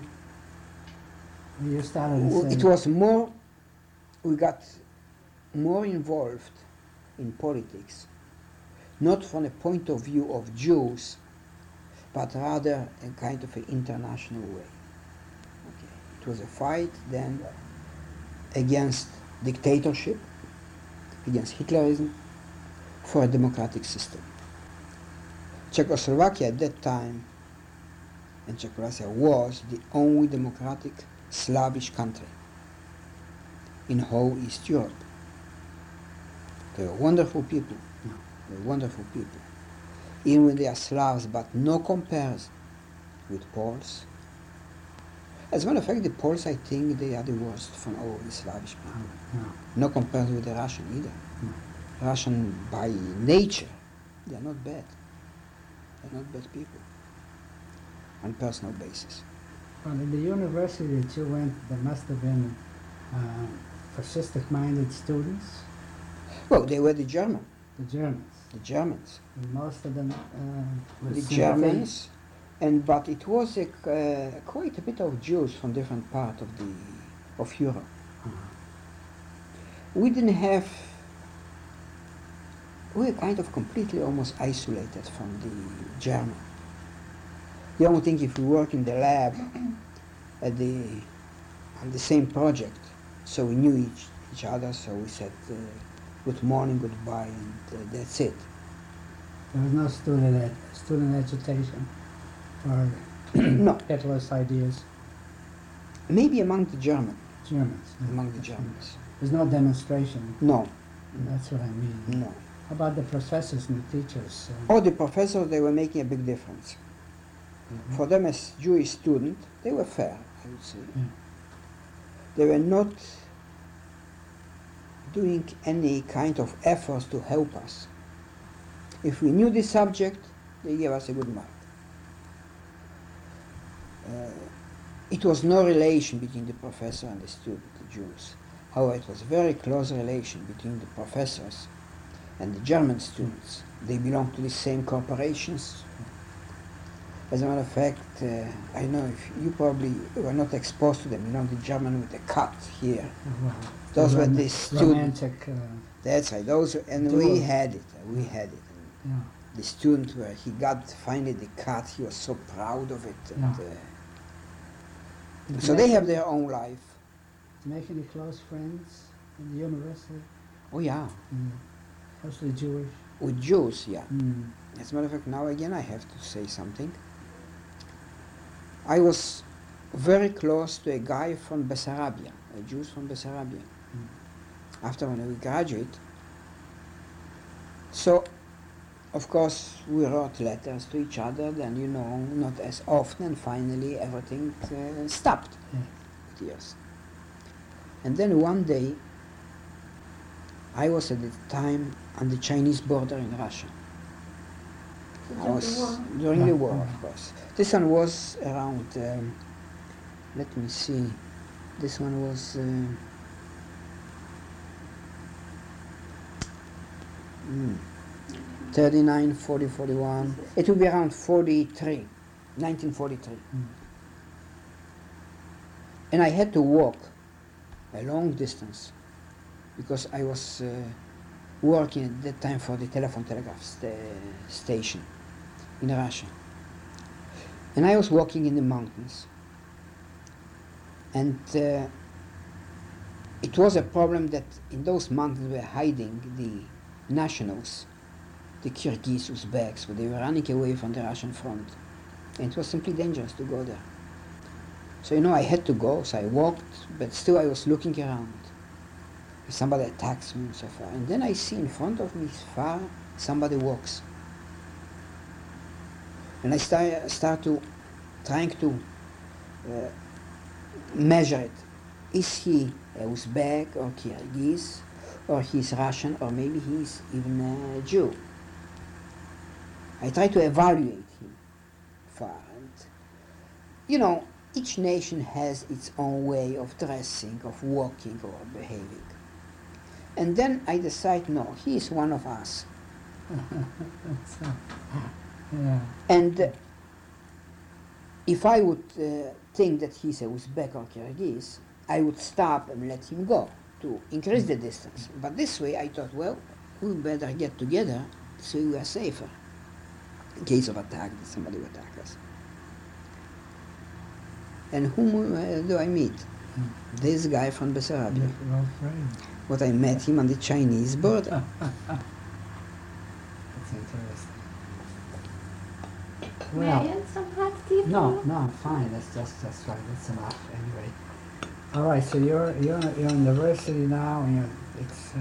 You started in
it was more. We got more involved in politics, not from a point of view of Jews, but rather a kind of an international way. Okay. It was a fight then against dictatorship, against Hitlerism, for a democratic system. Czechoslovakia at that time, and Czechoslovakia was the only democratic Slavish country in whole East Europe. They were wonderful people. They were wonderful people. Even when they are Slavs, but no comparison with Poles. As a matter of fact, the Poles, I think, they are the worst from all the Slavish people.
No.
No comparison with the Russian either.
No.
Russian, by nature, they are not bad. They are not bad people, on personal basis.
Well, in the university that you went, there must have been fascistic-minded students,
Well, they were the German,
the Germans.
the Germans.
And most of them were
The
sympathy-
Germans, but it was quite a bit of Jews from different parts of Europe. We didn't have. We were kind of completely almost isolated from the German. The only thing, if we work in the lab on the same project, so we knew each other, so we said good morning, goodbye, and that's it.
There was no student agitation or
No,
Hitler's ideas.
maybe among the Germans.
Germans.
Germans.
There's no demonstration.
No,
That's what I mean.
no.
How about the professors and the teachers?
All the professors, they were making a big difference. For them as Jewish students, they were fair, I would say.
Yeah.
They were not doing any kind of efforts to help us. If we knew the subject, they gave us a good mark. It was no relation between the professor and the student, the Jews. However, it was a very close relation between the professors and the German students. They belonged to the same corporations. As a matter of fact, I know if you probably were not exposed to them, you know, the German with the cut here.
Well,
Those were
rom-
the students.
romantic.
That's right. Those and
Dual.
we had it. We had it. And
Yeah.
the student where he got finally the cut, he was so proud of it. And,
Yeah. Did you
so they
make
have
any-
their own life.
Did you make any close friends in the university?
Oh yeah,
Mostly Jewish.
with Jews, yeah.
Mm.
As a matter of fact, now again I have to say something. I was very close to a guy from Bessarabia, a Jew from Bessarabia. After when we graduate, so of course we wrote letters to each other. Then you know, not as often. And finally, everything stopped.
Yeah.
With years. And then one day, I was at the time on the Chinese border in Russia. I was during
Yeah.
the war, of course. This one was around. Let me see. This one was. 39, 40, 41. It will be around 43, 1943. And I had to walk a long distance because I was working at that time for the telephone telegraph station in Russia. And I was walking in the mountains. And it was a problem that in those mountains were hiding the nationals, the Kyrgyz, Uzbeks, they were running away from the Russian front. And it was simply dangerous to go there. So, you know, I had to go, so I walked, but still I was looking around. If somebody attacks me and so far. And then I see in front of me, far, somebody walks. And I start trying to measure it. Is he a Uzbek or Kyrgyz, or he's Russian, or maybe he's even a Jew? I try to evaluate him far. And, you know, each nation has its own way of dressing, of walking, or behaving. And then I decide, no, he is one of us.
Yeah.
And if I would think that he's a Uzbek or Kyrgyz, I would stop and let him go to increase the distance. But this way I thought, well, we better get together so we are safer in case of attack, that somebody will attack us. And whom do I meet? This guy from Bessarabia.
Your old friend.
What I met him on the Chinese border.
That's interesting.
May I add some hot tea?
No,
for you?
no, I'm fine. That's right. That's enough anyway. All right. So you're in university now, and it's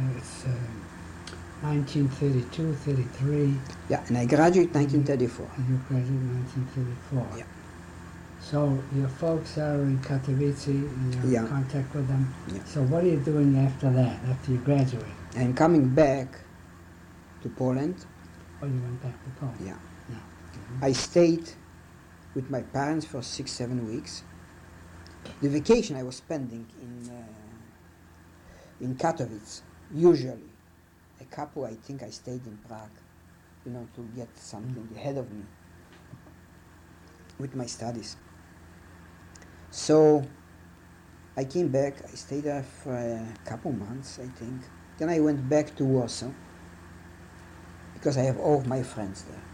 1932, 33.
Yeah, and I graduated 1934.
And you graduated 1934.
Yeah.
So your folks are in Katowice, and you're
Yeah.
in contact with them.
Yeah.
So what are you doing after that, after you graduate?
I'm coming back to Poland.
Oh, you went back to Poland.
Yeah.
Yeah.
I stayed with my parents for 6-7 weeks. The vacation I was spending in Katowice, usually. A couple, I think I stayed in Prague, you know, to get something ahead of me with my studies. So I came back, I stayed there for a couple months, I think. Then I went back to Warsaw because I have all of my friends there.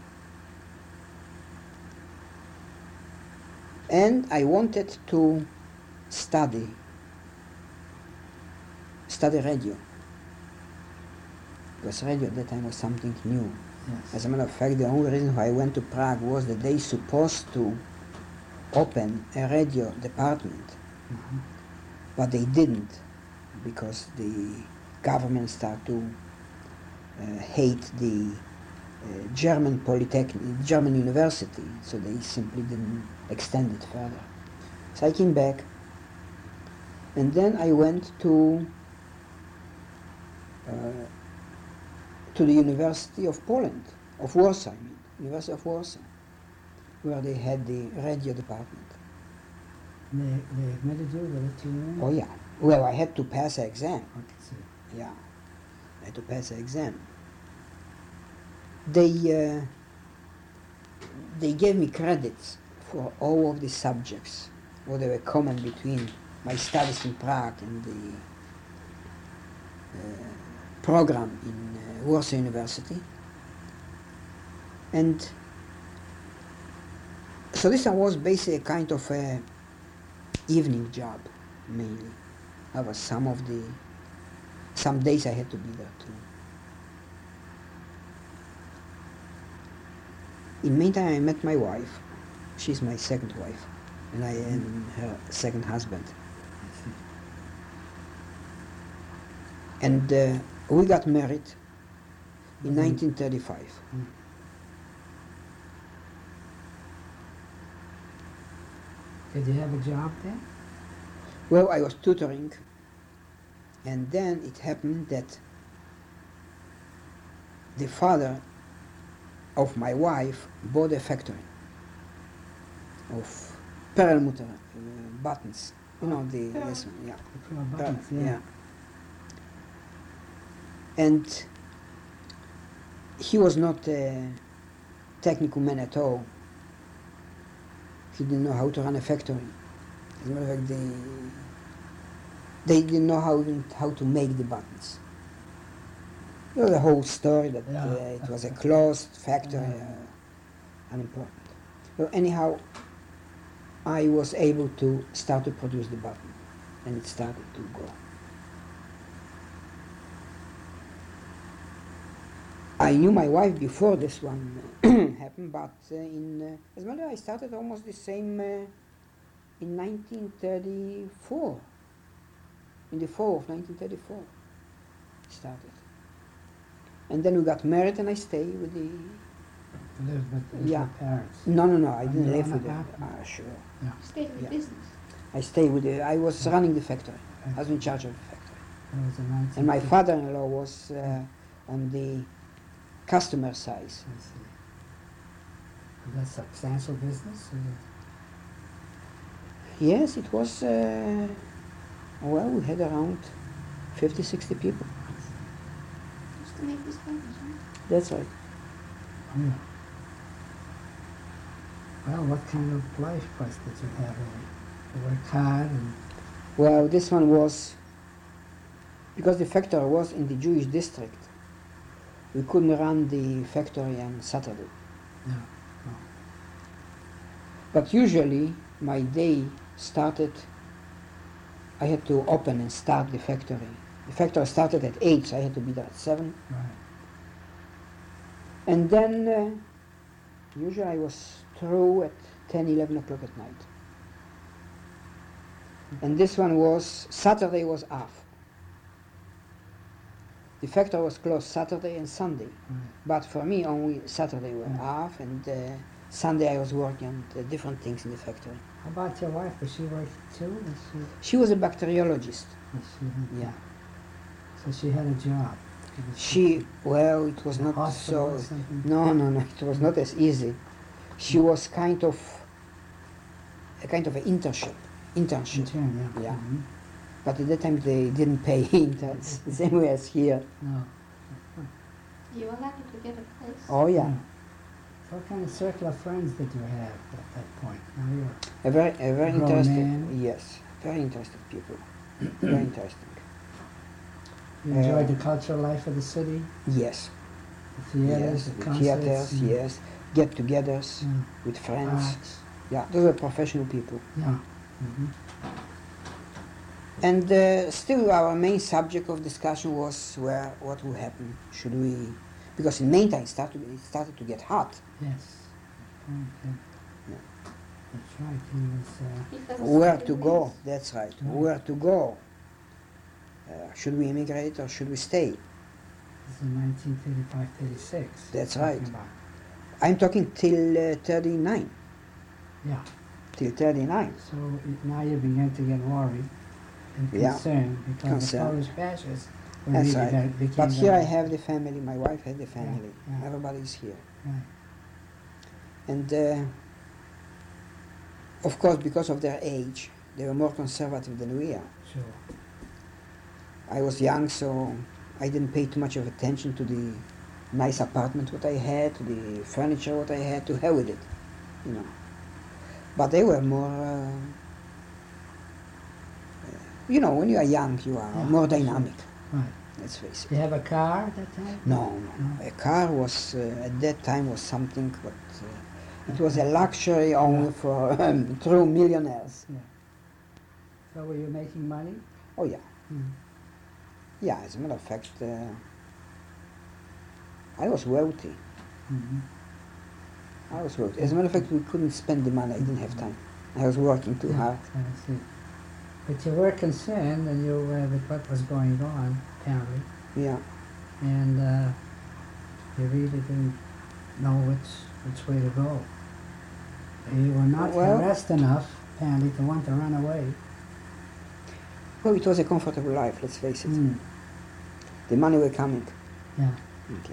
And I wanted to study radio. Because radio at that time was something new.
Yes.
As a matter of fact, the only reason why I went to Prague was that they supposed to open a radio department,
Mhm.
but they didn't because the government started to hate the German Polytechnic, German university, so they simply didn't extend it further. So I came back, and then I went to the University of Poland, of Warsaw, University of Warsaw, where they had the radio department.
They admitted you, they let you in?
Oh yeah. Well, I had to pass an exam.
Okay, so
Yeah, I had to pass an exam. They they gave me credits for all of the subjects, what they were common between my studies in Prague and the program in Warsaw University. And so this was basically a kind of a evening job, mainly. I was some days I had to be there too. In the meantime, I met my wife. She's my second wife, and I am her second husband. And we got married in 1935.
Did you have a job then?
Well, I was tutoring, and then it happened that the father of my wife bought a factory of Perlmutter buttons. You know, this one, yeah.
The pearl buttons, yeah.
And he was not a technical man at all. He didn't know how to run a factory. As a matter of fact, they didn't know how to make the buttons. You know the whole story that it was a closed factory, unimportant. So anyhow, I was able to start to produce the button, and it started to go. I knew my wife before this one happened, but as a matter of fact, I started almost the same in 1934. In the fall of 1934, it started. And then we got married, and I stayed with the.
Lived with your parents.
No, I didn't
your
live
own
with them.
apartment?
Sure.
You stayed with business.
I stayed with I was running the factory. I was in charge of the factory.
It was a
And my father-in-law was on the customer side.
I see. Was that substantial business?
Yes, it was, well, we had around 50, 60 people.
Just to make these buttons, right?
That's right.
Oh, yeah. Well, what kind of life was did you have? You worked hard and
Well, this one was, because the factory was in the Jewish district, we couldn't run the factory on Saturday.
yeah.
But usually my day started, I had to open and start the factory. The factory started at 8, so I had to be there at 7.
Right.
And then usually I was through at 10, 11 o'clock at night. And this one was, Saturday was off. The factory was closed Saturday and Sunday.
Right.
But for me, only Saturday were off, and Sunday I was working on different things in the factory.
How about your wife? Was she working too?
She was a bacteriologist. Yeah.
So she had a job.
Well, it was not
hospital
so.
or something?
No, it was not as easy. She was kind of an internship.
Intern, yeah.
Yeah.
Mhm.
But at that time they didn't pay interns, the same way as here.
No.
You were lucky to get a place.
Oh yeah,
So what kind of circle of friends did you have at that point? Now you're
a very
Grown
interesting.
man.
Yes, very interesting people. Very interesting.
You enjoyed the cultural life of the city,
Yes,
the theaters,
yes,
the
the
concerts,
theaters,
and,
yes, get-togethers
yeah,
with friends.
arts.
Yeah, those were professional people.
Yeah. Mm-hmm.
And still our main subject of discussion was what will happen. Should we, because in meantime it started to get hot.
Yes. Okay.
Yeah.
That's right. He was.
Because
Where
of
to
the
go,
race.
that's right,
Right.
where to go. Should we immigrate or should we stay?
This is 1935, 36.
That's
talking
right.
about.
I'm talking till 39,
Yeah.
till 39.
So now you begin to get worried and
Yeah.
concerned because
Concerned.
the Polish fascists were
That's
really
right.
became
But here I
very-
have the family, my wife had the family,
yeah.
everybody's here.
Right.
And of course, because of their age, they were more conservative than we are.
Sure.
I was young, so I didn't pay too much of attention to the nice apartment what I had, the furniture what I had, to hell with it, you know. But they were more, you know, when you are young, you are
Yeah,
more
that's
dynamic.
Right.
Let's face it.
You have a car at that time?
No. A car was at that time was something, but it was a luxury only for true millionaires.
Yeah. So were you making money?
Oh yeah,
Mm.
yeah. As a matter of fact, I was wealthy.
Mm-hmm.
I was wealthy. As a matter of fact, we couldn't spend the money. I didn't have time. I was working too hard.
I see. But you were concerned, and you with what was going on, apparently,
Yeah.
and you really didn't know which way to go. You were not
Well-
harassed enough, apparently, to want to run away.
Well, it was a comfortable life. Let's face it.
Mm.
The money were coming.
Yeah.
Okay.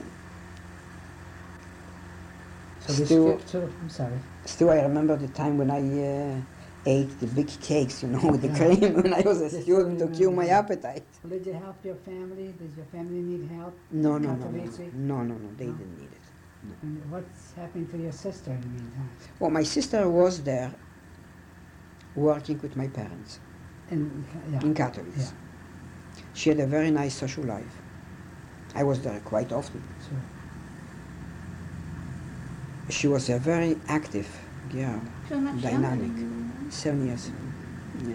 So we
Still-
skipped to. I'm sorry.
Still, I remember the time when I ate the big cakes, you know, with the
Yeah.
cream when I was a
Yes,
student to
I
kill my
remember.
appetite.
Well, did you help your family? Did your family need help?
No, no, no, no,
Katowice?
no, no, no. They
No?
didn't need it.
And what's happening to your sister in the meantime?
Well, my sister was there working with my parents
Yeah.
in Katowice.
Yeah.
She had a very nice social life. I was there quite often.
Sure.
She was a very active girl,
So much
dynamic.
younger than you.
7 years. Yeah.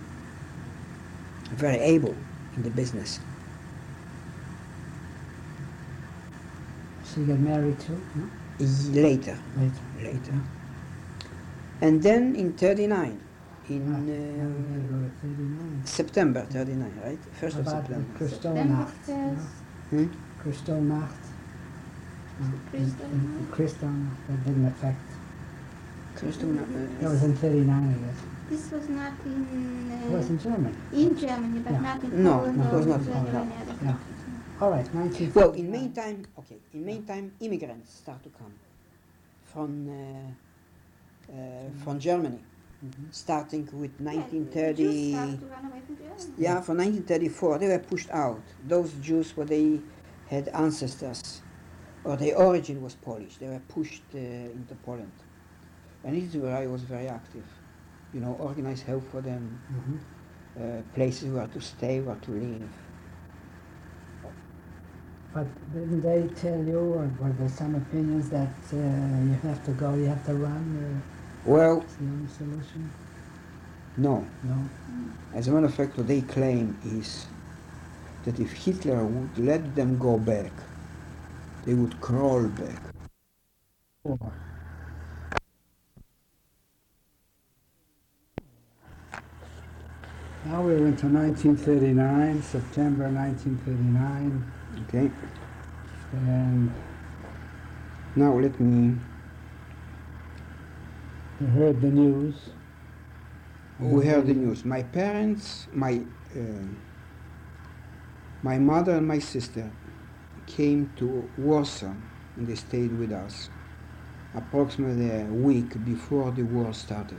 Very able in the business.
She got married too? No?
Later.
Later.
And then in 39, in
Go to 39.
September 39, right? 1st of
About
September.
Kristallnacht.
Then
No?
Hmm?
Kristallnacht. No,
Kristallnacht?
Kristallnacht. That didn't affect. That was in 39, I guess.
This was not
It was
in
in Germany.
Germany, but
Yeah.
not in
No,
Poland
it was
or
not.
any other
Yeah.
countries.
All right, 19.
Well, in meantime, immigrants start to come from Germany, starting with
Yeah, the Jews
1930.
started to run away from Germany.
Yeah, from 1934, they were pushed out. Those Jews, where they had ancestors, or their origin was Polish, they were pushed into Poland. And this is where I was very active. You know, organize help for them,
Mhm.
places where to stay, where to live.
But didn't they tell you, or were there some opinions that you have to go, you have to run?
Well,
It's the only solution?
no.
No.
As a matter of fact, what they claim is that if Hitler would let them go back, they would crawl back.
Now we're into 1939, September 1939,
Okay?
and
Now let me.
you heard the news.
We heard the news. My parents, my mother and my sister came to Warsaw and they stayed with us approximately a week before the war started.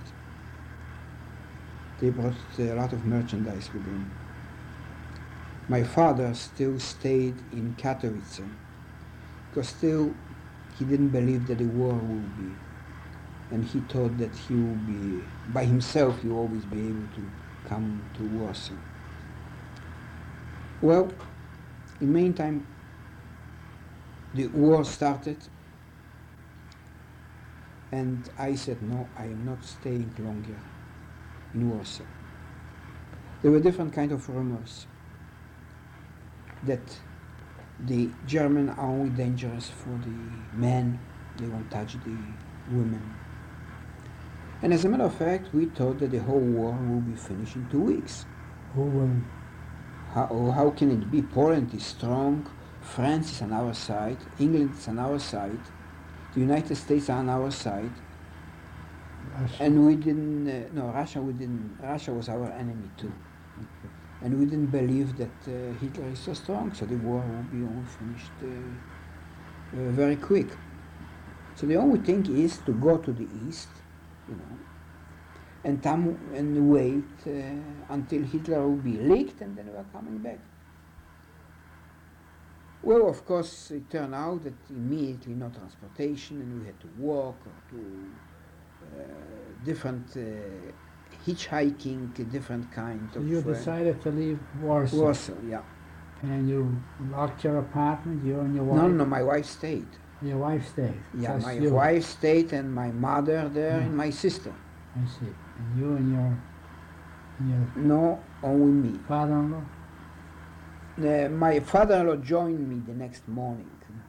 They brought a lot of merchandise with them. My father still stayed in Katowice because still he didn't believe that the war would be, and he thought that he would be, by himself, he would always be able to come to Warsaw. Well, in the meantime, the war started, and I said, no, I am not staying longer in Warsaw. There were different kind of rumors that the German are only dangerous for the men, they won't touch the women. And as a matter of fact, we thought that the whole war will be finished in 2 weeks.
Who will
How can it be? Poland is strong, France is on our side, England is on our side, the United States are on our side,
Russia?
and we didn't, Russia was our enemy too. And we didn't believe that Hitler is so strong, so the war will be all finished very quick. So the only thing is to go to the east, you know, and wait until Hitler will be licked, and then we are coming back. Well, of course, it turned out that immediately no transportation, and we had to walk or to different hitchhiking, different kind
So
of.
you decided to leave Warsaw,
Warsaw, yeah.
and you locked your apartment, you and your wife?
No, my wife stayed.
Your wife stayed?
Yeah,
Just
my
you.
wife stayed, and my mother there,
Yeah.
and my sister.
I see. And you and your
No, only me.
father-in-law?
My father-in-law joined me the next morning.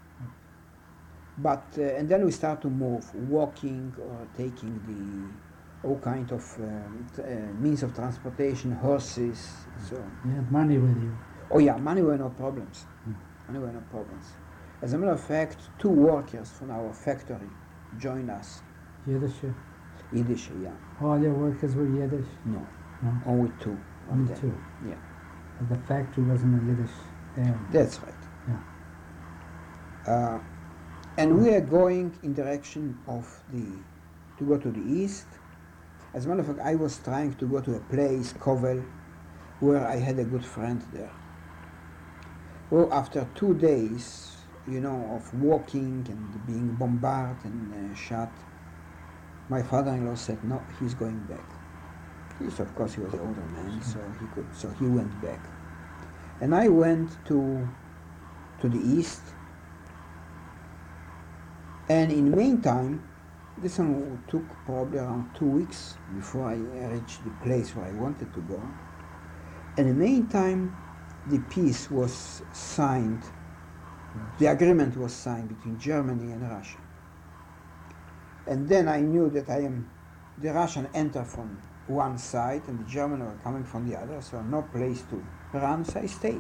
But, and then we start to move, walking or taking all kind of means of transportation, horses, so on.
You had money with you?
Oh yeah, money were no problems. Money were no problems. As a matter of fact, 2 workers from our factory joined us.
Yiddish?
Yiddish, yeah.
All your workers were Yiddish?
No,
No?
only 2 of
Only
them.
2?
Yeah.
But the factory wasn't a Yiddish there?
That's right.
Yeah.
And we are going in direction of to go to the east. As a matter of fact, I was trying to go to a place, Kovel, where I had a good friend there. Well, after 2 days, of walking and being bombarded and shot, my father-in-law said, no, he's going back. Of course, he was an older man, so he went back. And I went to the east. And in the meantime, this one took probably around 2 weeks before I reached the place where I wanted to go. And in the meantime, the peace was signed, the agreement was signed between Germany and Russia. And then I knew that the Russian entered from one side and the Germans were coming from the other, so no place to run, so I stayed.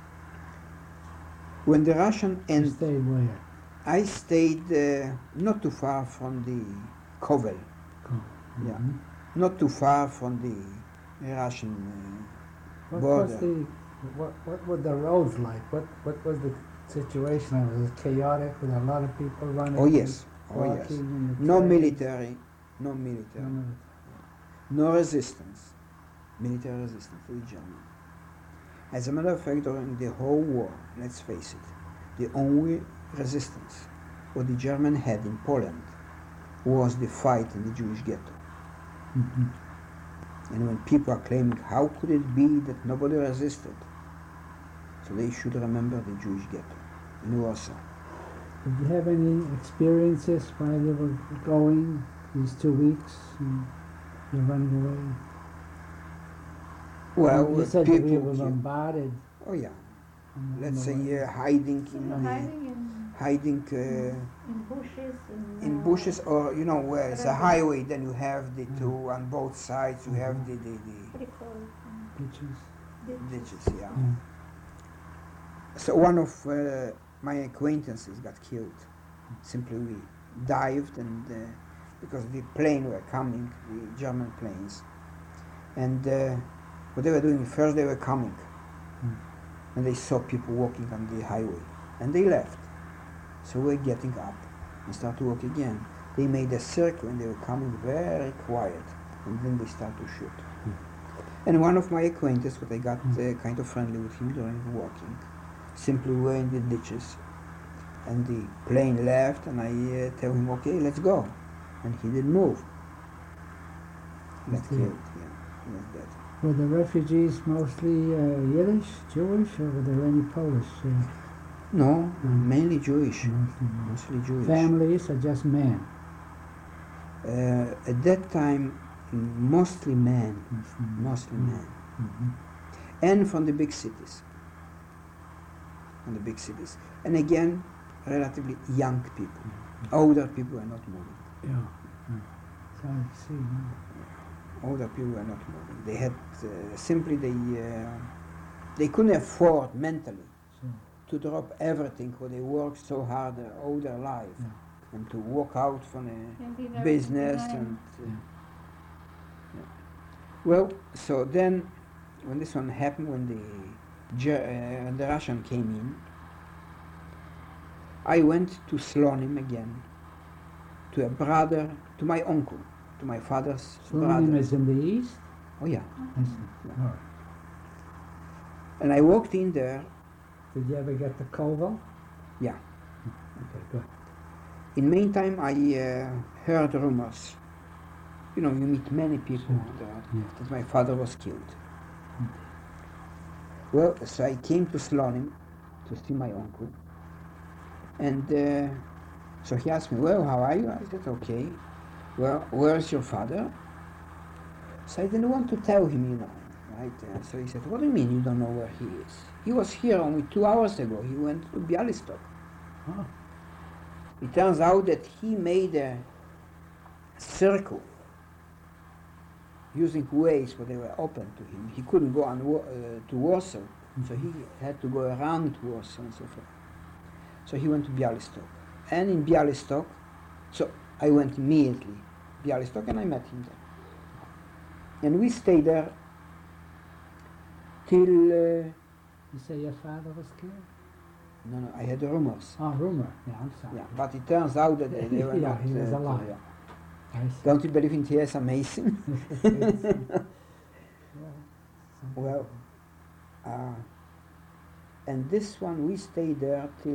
When the Russian
You
entered,
stayed where?
I stayed not too far from the Kovel, yeah,
Mhm.
not too far from the Russian
What
border.
was what were the roads like? What was the situation? Was it chaotic with a lot of people running?
Oh yes,
and
oh yes.
walking in the
No
trains?
military, no military,
No, no.
no resistance, military resistance to the German. As a matter of fact, during the whole war, let's face it, the only resistance what the German had in Poland was the fight in the Jewish ghetto.
Mhm.
And when people are claiming, how could it be that nobody resisted? So they should remember the Jewish ghetto in Warsaw.
Did you have any experiences while you were going these 2 weeks and you're running away?
Well,
you said that we
people,
were bombarded.
oh yeah,
on
let's
the
say
way.
hiding
So
in
you're hiding
in
bushes
in bushes, or where it's a
Right.
highway, then you have the two on both sides, you have the
what do you call it?
Ditches.
ditches, yeah.
Yeah.
So one of my acquaintances got killed. Simply we dived, and because the plane were coming, the German planes, and what they were doing, first they were coming, and they saw people walking on the highway, and they left. So we're getting up and start to walk again. They made a circle, and they were coming very quiet, and then they start to shoot. And one of my acquaintances, what I got kind of friendly with him during walking, simply were in the ditches, and the plane left, and I tell him, okay, let's go, and he didn't move. Got
That's it.
killed, yeah, he was dead.
Were the refugees mostly Yiddish, Jewish, or were there any Polish?
No, mainly Jewish,
Mostly
mostly Jewish.
families or just men?
At that time, mostly men, mostly men,
Mhm.
and from the big cities. From the big cities, and again, relatively young people. Older people are not moving.
Yeah. Yeah. So I see. Yeah.
Older people were not moving. They had simply they couldn't afford mentally
So,
to drop everything where they worked so hard all their life,
Yeah.
and to walk out from a
And be very
business
blind.
and.
Yeah.
Yeah. Well, so then, when this one happened, when the Russian came in, I went to Slonim again, to a brother, to my uncle, to my father's
Slonim
brother.
is in the east?
Oh yeah.
I see.
Yeah.
All right.
And I walked in there,
Did you ever get to Kovel?
Yeah.
Okay, good.
In meantime, I heard rumors. You know, you meet many people that my father was killed. Well, so I came to Slonim to see my uncle. And so he asked me, well, how are you? I said, okay. Well, where's your father? So I didn't want to tell him, you know, right? So he said, what do you mean you don't know where he is? He was here only 2 hours ago. He went to Bialystok.
Oh.
It turns out that he made a circle using ways where they were open to him. He couldn't go on to Warsaw, so he had to go around Warsaw and so forth. So he went to Bialystok. And in Bialystok, so I went immediately to Bialystok and I met him there. And we stayed there till...
You say your father was killed?
No, I had rumors.
Oh, rumor. Yeah, I'm sorry.
Yeah, but it turns out that they were
yeah,
not...
he was alive.
Yeah.
I see.
Don't you believe in T.S. Amazing? Well, and this one, we stayed there till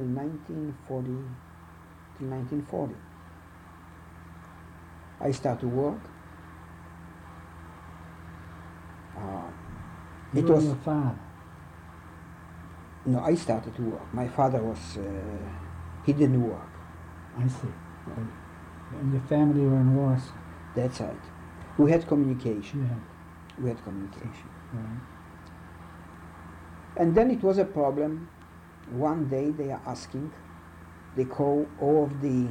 1940. I started to work.
You
It
and
was
your father?
no. I started to work. My father was he didn't work.
I see. And your family were in Warsaw?
That's right. We had communication.
Yeah.
We had communication.
Right.
And then it was a problem. One day they are asking, they call all of the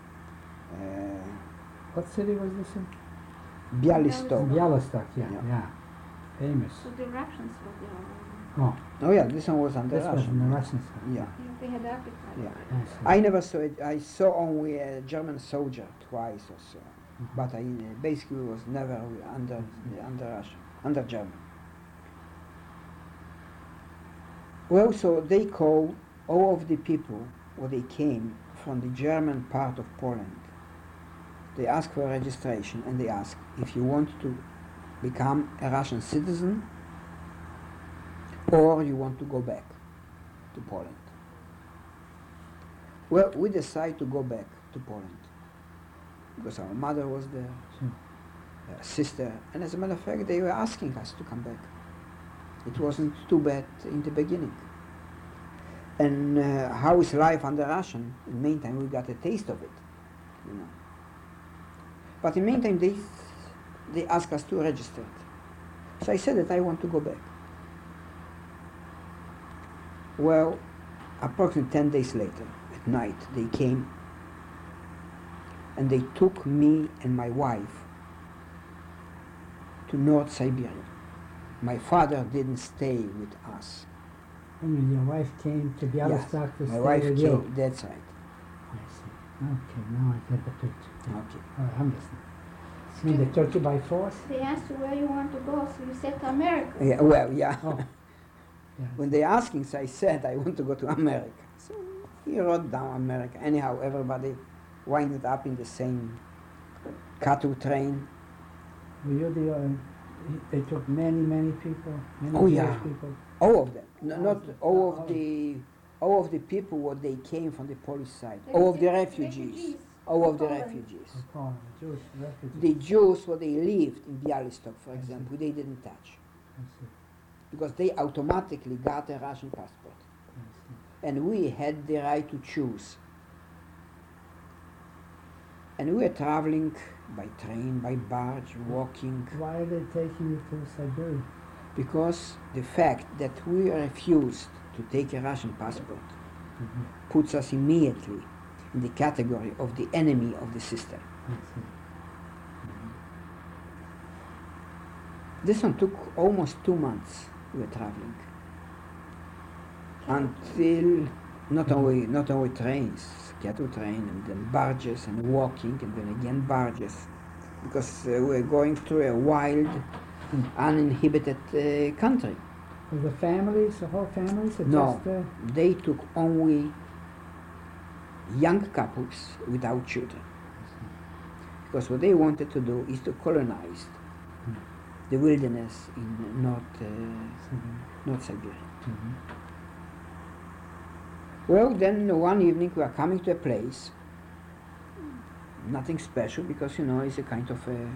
What city was this in?
Bialystok.
Bialystok, yeah,
Yeah.
yeah. Famous.
So the Russians were there.
Oh,
Oh yeah, this one was under
this was
Russian.
in the Russian side.
Yeah,
They had occupied.
yeah.
I see.
I never saw it. I saw only a German soldier twice or so, but I basically was never under Russia, under German. Well, so they call all of the people, or they came from the German part of Poland. They ask for registration and they ask if you want to become a Russian citizen or you want to go back to Poland. Well, we decided to go back to Poland because our mother was there,
Sure.
sister, and as a matter of fact, they were asking us to come back. It wasn't too bad in the beginning. And how is life under Russian? In the meantime, we got a taste of it, you know. But in the meantime, they asked us to register it. So I said that I want to go back. Well, approximately 10 days later, at night, they came and they took me and my wife to North Siberia. My father didn't stay with us.
I mean, your wife came to Bialystok to
My
stay
wife
with
came,
you.
that's right.
I see. Okay, now I get the picture. Yeah.
Okay.
All right, I'm listening. You mean they took you by force?
They asked you where you want to go, so you said to America.
Yeah, well, yeah.
Oh. Yeah.
When they asking, so I said I want to go to America. So he wrote down America. Anyhow, everybody winded up in the same cattle train.
Were you they took many people, many
Oh,
Jewish
yeah.
people?
All of them. No, not all
Oh.
of the people what they came from the Polish side.
They
All of the
said
refugees. All of the
Poland.
refugees.
From Poland, the Jewish refugees.
The Jews, what they lived in Bialystok, for example, they didn't touch
I see.
because they automatically got a Russian passport,
I see.
and we had the right to choose. And we were traveling by train, by barge, walking,
Why are they taking you to Siberia?
because the fact that we refused to take a Russian passport puts us immediately in the category of the enemy of the system.
I see.
This one took almost 2 months we were traveling. Until not only trains, cattle train, and then barges, and walking, and then again barges, because we were going through a wild, uninhabited country.
Was the families, the whole families, or
No,
just
they took only young couples without children, because what they wanted to do is to colonize the wilderness in North Siberia. Well, then one evening we are coming to a place, nothing special because it's a kind of a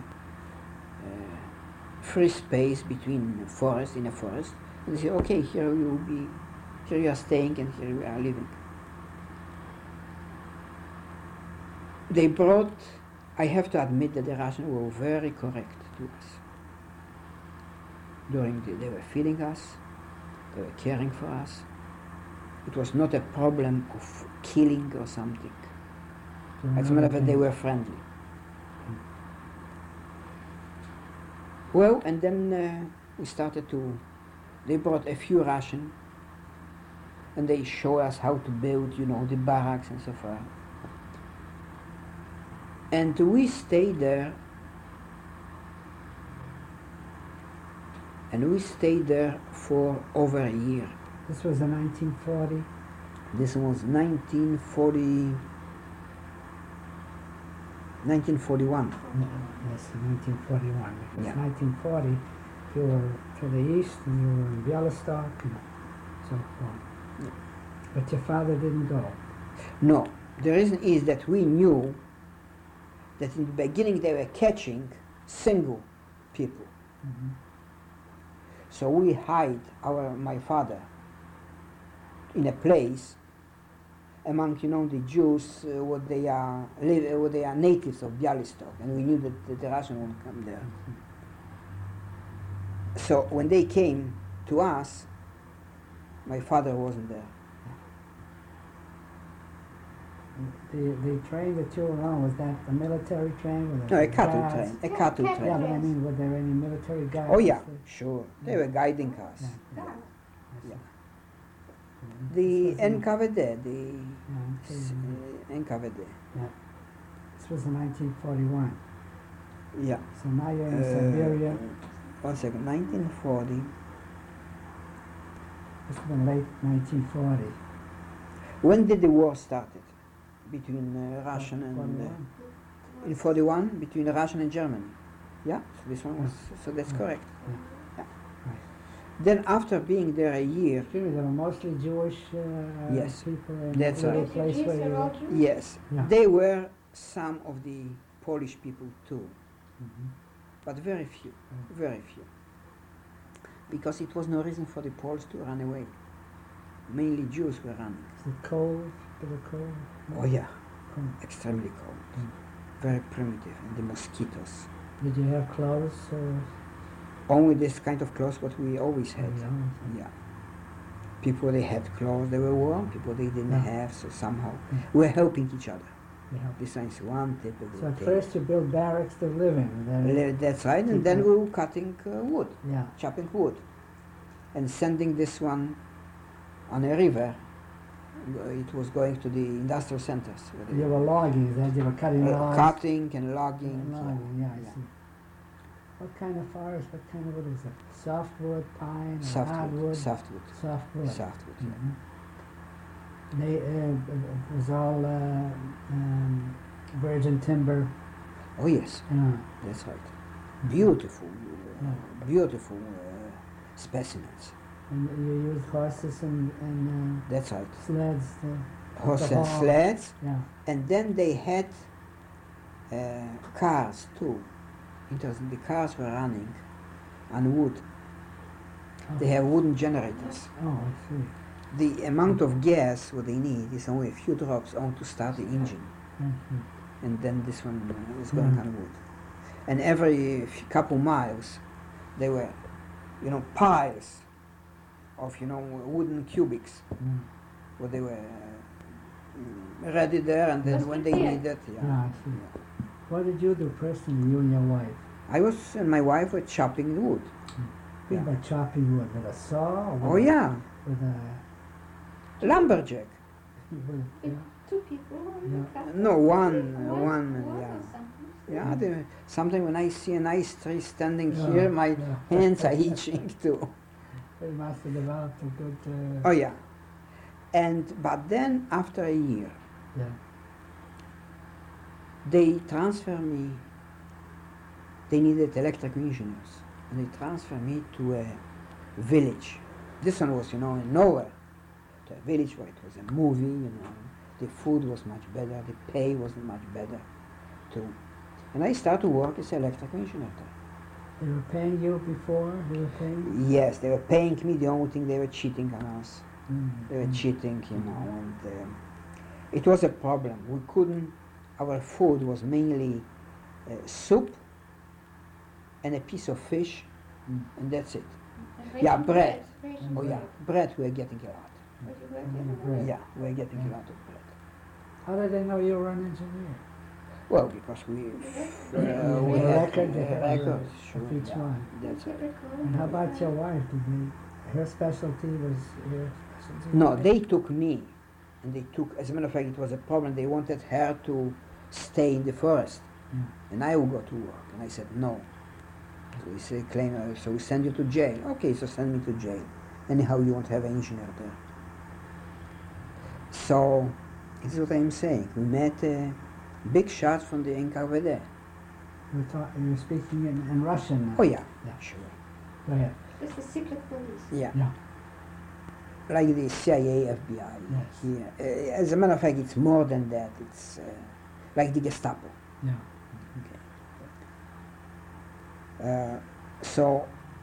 free space between forest, in a forest. And they say, okay, here you are staying and here we are living. They brought, I have to admit that the Russians were very correct to us. They were feeding us, they were caring for us. It was not a problem of killing or something. As a matter of fact, they were friendly. Well, and then we started they brought a few Russians and they show us how to build, the barracks and so forth. And we stayed there, for over a year.
This was in 1940?
This was 1941.
Yes, 1941. Because
Yeah.
1940, you were to the east and you were in Bialystok and so forth.
Yeah.
But your father didn't go.
No, the reason is that we knew that in the beginning they were catching single people.
Mm-hmm.
So we hide my father in a place among the Jews what they are natives of Bialystok, and we knew that the Russians won't come there.
Mm-hmm.
So when they came to us, my father wasn't there.
The train that you were on, was that a military train? With
No, a cattle
guards?
train. A cattle
cattle
Yeah,
train.
but I mean, were there any military guards?
Oh yeah, sure. They were guiding us.
Yeah, yeah.
Yeah.
I see.
Yeah.
Mhm.
The
This was in-
NKVD,
yeah, okay,
NKVD.
yeah. This was in 1941.
Yeah.
So now you're in Siberia.
1 second. 1940.
This has been late 1940.
When did the war started between Russian and
41.
in 41 between Russian and Germany? Yeah. So this one was. So that's
Yeah.
correct.
Yeah.
Yeah.
Right.
Then after being there a year.
Excuse me, they were mostly Jewish
Yes,
people in
that's
the
right.
place where you were.
Yes,
Yeah.
they were some of the Polish people too,
Mhm.
but very few, very few. Because it was no reason for the Poles to run away. Mainly Jews were running.
Is it cold? Bit of cold?
Oh yeah,
Cold.
extremely cold,
Mm.
very primitive, and the mosquitoes.
Did you have clothes?
Only this kind of clothes what we always had.
Yeah.
Yeah. People they had clothes they were warm, people they didn't
Yeah.
have, so somehow
Yeah.
we were helping each other.
Yeah.
This is one typical
So at
thing.
first you built barracks to live in. Then,
That's right, and then we were cutting wood,
yeah.
chopping wood, and sending this one on a river. It was going to the industrial centers. where they
You were logging, then you were cutting logs.
cutting and logging.
Logging, yeah, I
yeah.
see. What kind of forest? What kind of wood is it? Softwood, pine, or
Softwood,
hardwood?
softwood,
Softwood.
softwood. Yeah.
Mhm. They, it was all virgin timber.
Oh yes,
Yeah.
that's right. Beautiful,
Yeah.
beautiful specimens.
And you used horses and
That's right.
sleds.
Horse
the
and
haul.
sleds,
Yeah.
and then they had cars too. Interesting. The cars were running on wood.
Oh.
They have wooden generators.
Oh, I see.
The amount of gas what they need is only a few drops on to start the engine,
Mhm.
and then this one was going
Mm.
on wood. And every couple miles, there were, piles of wooden cubics,
Mm.
where they were ready there, and then
That's
when they
good.
needed,
Yeah, I see. What did you do personally, you and your wife?
I was and my wife were chopping the wood.
What
Yeah.
by chopping wood? With a saw? Or with
Oh yeah,
With a...
lumberjack.
With, yeah.
Two people.
Yeah.
No, one,
One
yeah.
or something.
Yeah, sometimes when I see a nice tree standing
Yeah,
here, my
yeah.
hands are itching too.
They must have developed a good...
Oh yeah, but then after a year,
yeah.
they transfer me. They needed electrical engineers, and they transfer me to a village. This one was, in nowhere, a village where it was a movie, you know. The food was much better, the pay was much better too. And I started to work as electrical engineer there.
They were paying you before? They were paying?
Yes, they were paying me. The only thing, they were cheating on us.
Mm.
They were cheating, you know, and it was a problem. We couldn't, our food was mainly soup and a piece of fish, and that's it.
And
Yeah,
ration
bread.
ration
Oh yeah, bread we were getting a lot.
What you were
And
getting
bread.
Yeah, we were getting a lot of bread.
How did they know you were an engineer?
Well, because we
You
had
record, they had
records,
of
sure,
each
yeah,
one.
that's it.
Typical.
And how about your wife? Did they, her specialty was your specialty?
No, they took me, and they took, as a matter of fact, it was a problem. They wanted her to stay in the forest,
Yeah.
and I would go to work. And I said, no. So we say, so we send you to jail. Okay, so send me to jail. Anyhow, you won't have an engineer there. So, this is what I'm saying. We met big shots from the NKVD.
You were speaking in Russian now.
Oh yeah,
Yeah.
sure.
Go ahead.
It's the secret police.
Yeah.
Yeah.
Like the CIA, FBI
Yes.
here. As a matter of fact, it's more than that. It's like the Gestapo.
Yeah.
So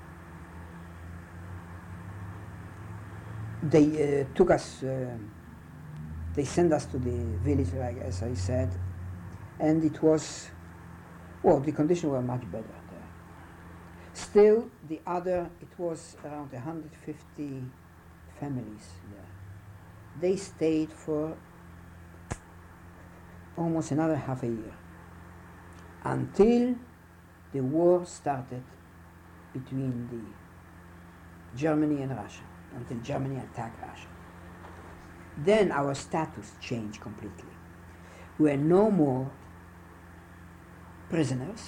they took us, they sent us to the village, like as I said, and it was, well, the conditions were much better there. Still, it was around 150 families there. They stayed for almost another half a year until the war started between the Germany and Russia, until Germany attacked Russia. Then our status changed completely. We were no more prisoners.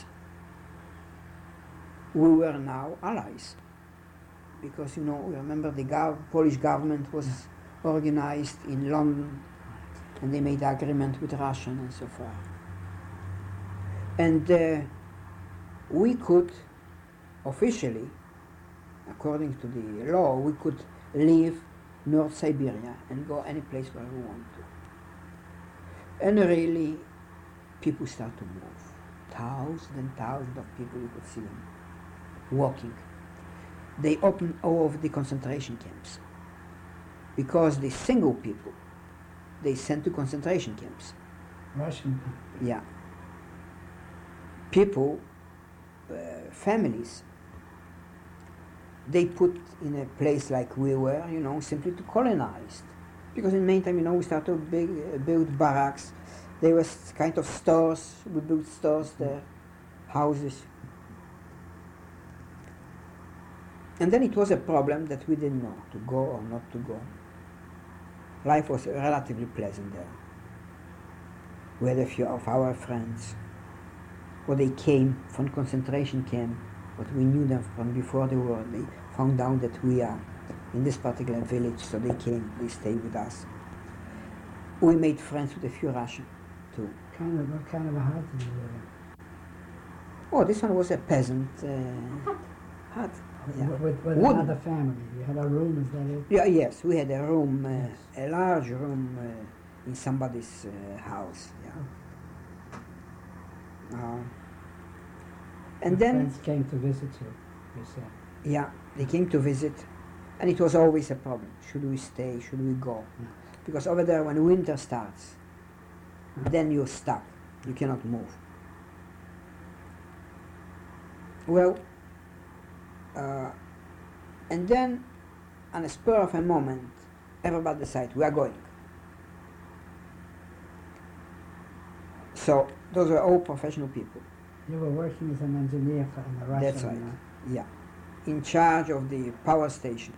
We were now allies. Because, you know, remember the Polish government was organized in London, and they made agreement with Russia and so forth. And we could officially, according to the law, we could leave North Siberia and go any place where we want to. And really, people start to move. Thousands and thousands of people, you could see them walking. They opened all of the concentration camps because the single people they sent to concentration camps.
Russian.
Yeah. People, families, they put in a place like we were, you know, simply to colonize. Because in the meantime, you know, we started to build barracks. There was kind of stores, we built stores there, houses. And then it was a problem that we didn't know, to go or not to go. Life was relatively pleasant there. We had a few of our friends, or they came from concentration camp, but we knew them from before the war. They found out that we are in this particular village, so they came, they stayed with us. We made friends with a few Russian too.
What kind of a hut did you live in?
Oh, this one was a peasant hut. Yeah.
With
Wooden.
another family. You had a room, is that it?
Yeah, yes, we had a room,
Yes.
a large room in somebody's house. Yeah. And
Your
then,
friends came to visit you, you said.
yeah, they came to visit, and it was always a problem. Should we stay? Should we go?
Yeah.
Because over there, when winter starts, then you're stuck. You cannot move. Well, and then, on a spur of a moment, everybody decided we are going. So those were all professional people.
You were working as an engineer in the Russian.
That's right. Yeah, in charge of the power station.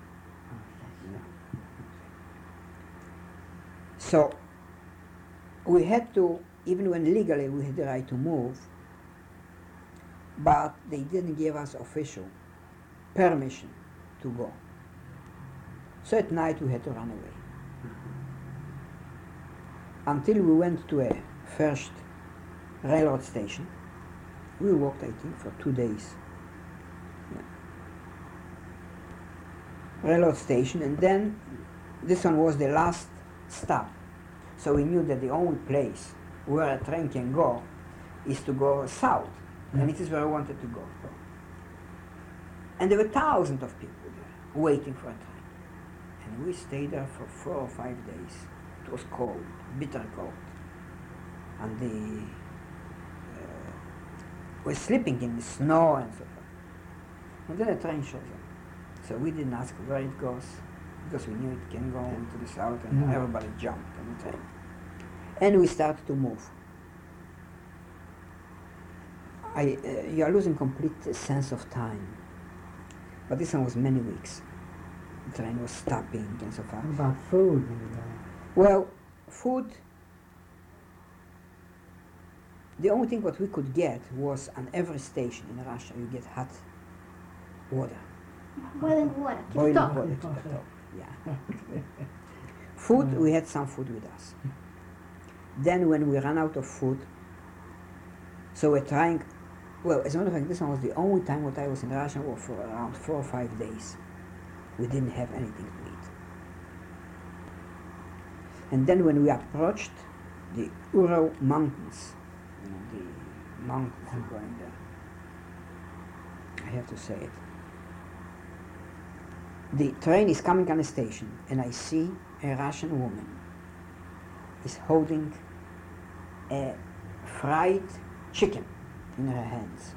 So we had to, even when legally we had the right to move, but they didn't give us official permission to go. So at night we had to run away. Until we went to a first railroad station. We walked, I think, for 2 days. Yeah. Railroad station, and then this one was the last stop. So we knew that the only place where a train can go is to go south. And it is where I wanted to go. And there were thousands of people there waiting for a train. And we stayed there for 4 or 5 days. It was cold, bitter cold. And we're sleeping in the snow and so forth. And then a train shows up. So we didn't ask where it goes, because we knew it can go to the south, and everybody jumped on the train. And we started to move. You are losing complete sense of time. But this one was many weeks. The train was stopping and so forth.
What about food?
Well, food, the only thing what we could get was on every station in Russia, you get hot water.
Boiling water.
Boiling
Top.
water to the top. Yeah. Food, we had some food with us. Then when we ran out of food, so we're trying, well, as a matter of fact, this one was the only time what I was in Russia for around 4 or 5 days. We didn't have anything to eat. And then when we approached the Ural Mountains, you know, the mountains going there, I have to say it. The train is coming on a station, and I see a Russian woman is holding a fried chicken in her hands.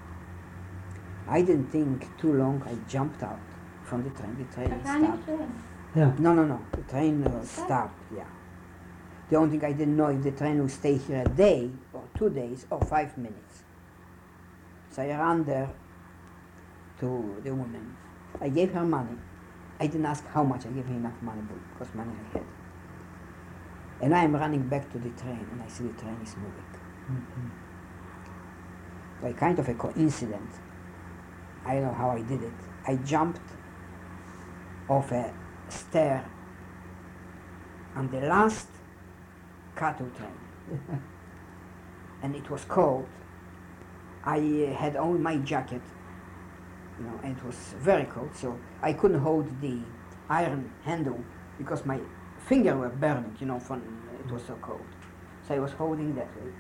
I didn't think too long. I jumped out from the train. The train
Titanic
stopped.
train.
Yeah.
No. The train stopped, yeah. The only thing I didn't know if the train will stay here a day, or 2 days, or 5 minutes. So I ran there to the woman. I gave her money. I didn't ask how much. I gave her enough money, because money I had. And I am running back to the train, and I see the train is moving. By kind of a coincidence, I don't know how I did it. I jumped off a stair on the last cattle train. And it was cold. I had only my jacket, you know, and it was very cold, so I couldn't hold the iron handle because my fingers were burning, you know, from it was so cold. So I was holding that way.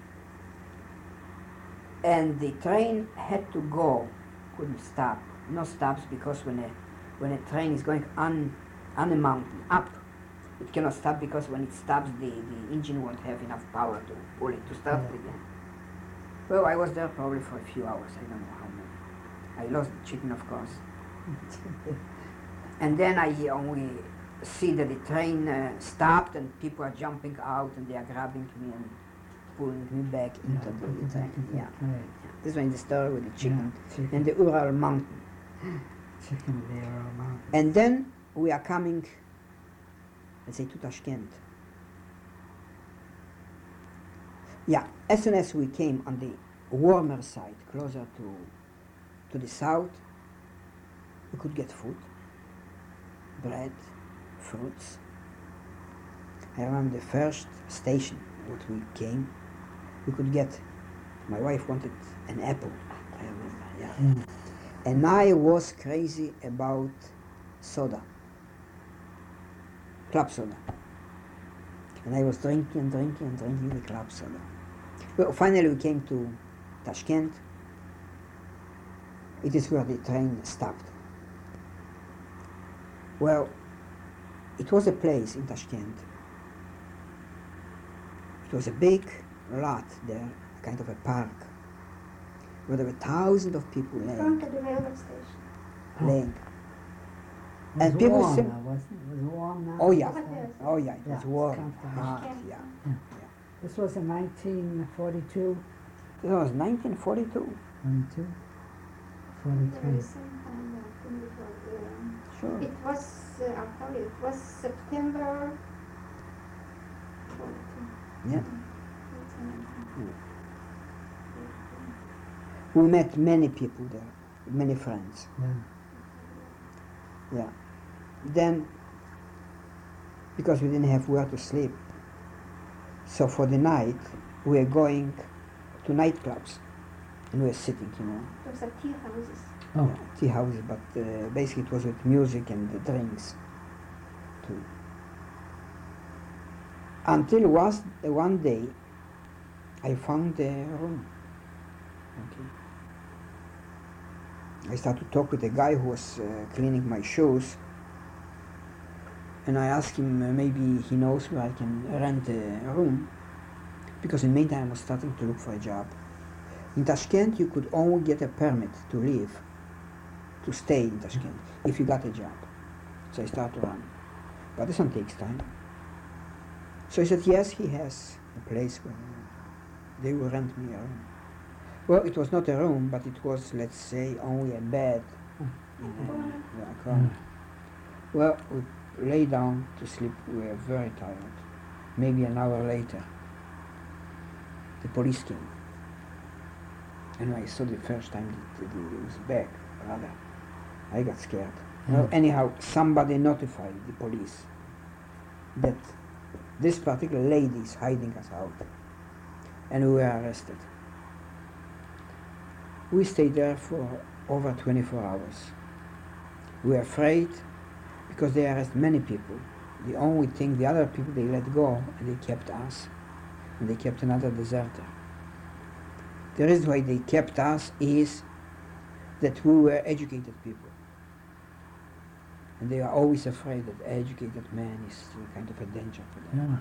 And the train had to go, couldn't stop. No stops, because when a train is going on a mountain, up, it cannot stop, because when it stops, the engine won't have enough power to pull it, to start it again. Well, I was there probably for a few hours, I don't know how many. I lost the chicken, of course. And then I only see that the train stopped, and people are jumping out, and they are grabbing me and pulling me back into the train. Yeah. This one is the story with the chicken and the Ural Mountain.
Chicken in the Ural Mountain.
And then we are coming, let's say, to Tashkent. Yeah, as soon as we came on the warmer side, closer to the south, we could get food, bread, fruits. I remember the first station what we came, we could get, my wife wanted an apple, I remember, yeah. And I was crazy about soda, club soda. And I was drinking the club soda. Well, finally we came to Tashkent. It is where the train stopped. Well, it was a place in Tashkent. It was a big lot there, kind of a park, where there were thousands of people
In
laying.
front of the railway station.
laying.
It was
And people
warm
say-
now, wasn't it? It was warm now.
Oh yeah,
What is it?
oh yeah, it
Yeah,
was
it's
warm,
comfortable.
hot,
Tashkent.
yeah.
This was in 1942,
It was 1942,
42,
There
43.
was some kind of thing it was,
sure.
it was, I'll tell you, it was September 42.
Yeah. We met many people there, many friends.
Yeah.
Yeah. Then, because we didn't have where to sleep, so for the night we were going to nightclubs, and we were sitting, you know,
Those are tea houses.
Oh,
tea houses, but basically it was with music and the drinks too. Until one day, I found the room. Okay. I started to talk with a guy who was cleaning my shoes, and I asked him maybe he knows where I can rent a room, because in the meantime I was starting to look for a job. In Tashkent, you could only get a permit to live, to stay in Tashkent, if you got a job. So I started to run. But this one takes time. So he said, yes, he has a place where they will rent me a room. Well, it was not a room, but it was, let's say, only a bed in a corner. Well, we lay down to sleep. We were very tired. Maybe an hour later, the police came. And I saw the first time that he was back, rather, I got scared. Well, anyhow, somebody notified the police that this particular lady is hiding us out. And we were arrested. We stayed there for over 24 hours. We were afraid because they arrested many people. The only thing, the other people they let go, and they kept us. And they kept another deserter. The reason why they kept us is that we were educated people. And they are always afraid that an educated man is kind of a danger for them.
Yeah.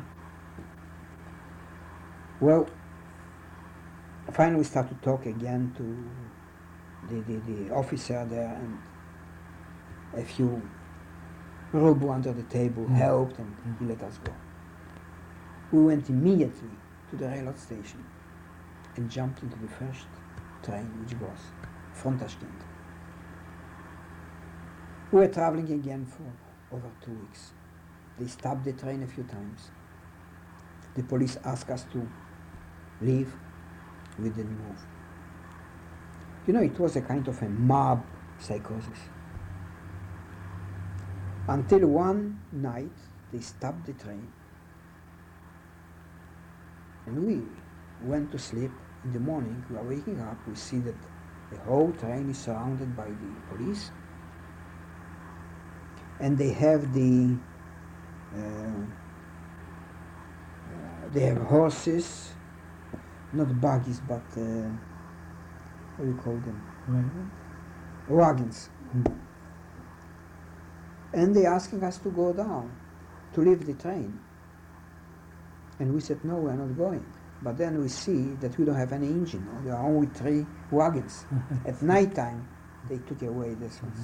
Well, finally we started to talk again to the officer there, and a few ruble under the table helped, and he let us go. We went immediately to the railroad station and jumped into the first train which goes from Tashkent. We were traveling again for over 2 weeks. They stopped the train a few times. The police asked us to leave. We didn't move. You know, it was a kind of a mob psychosis. Until one night, they stopped the train. And we went to sleep. In the morning, we are waking up, we see that the whole train is surrounded by the police. And they have they have horses, not buggies, but what do you call them? Wagons. And they asking us to go down, to leave the train. And we said, no, we're not going. But then we see that we don't have any engine. There are only 3 wagons. At night time, they took away this one.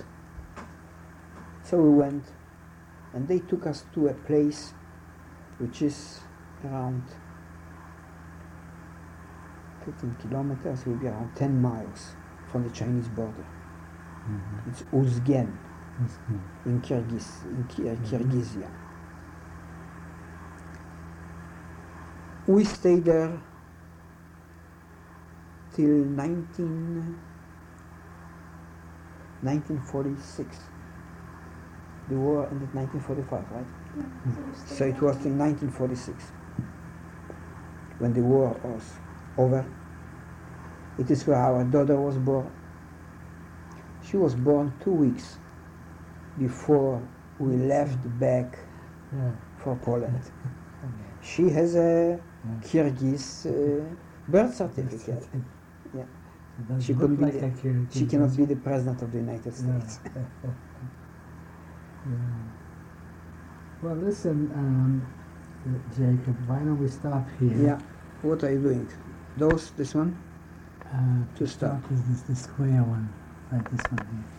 So we went, and they took us to a place which is around 15 kilometers, will be around 10 miles from the Chinese border. It's Uzgen in Kyrgyzia. We stayed there till 1946. The war ended 1945, right? So it was in 1946 when the war was over. It is where our daughter was born. She was born 2 weeks before we left back for Poland. She has a Kyrgyz birth certificate. Yeah. She couldn't be she cannot be the president of the United States.
Well, listen, Jacob, why don't we stop here?
Yeah. What are you doing? This one?
To start with the square one, like this one here.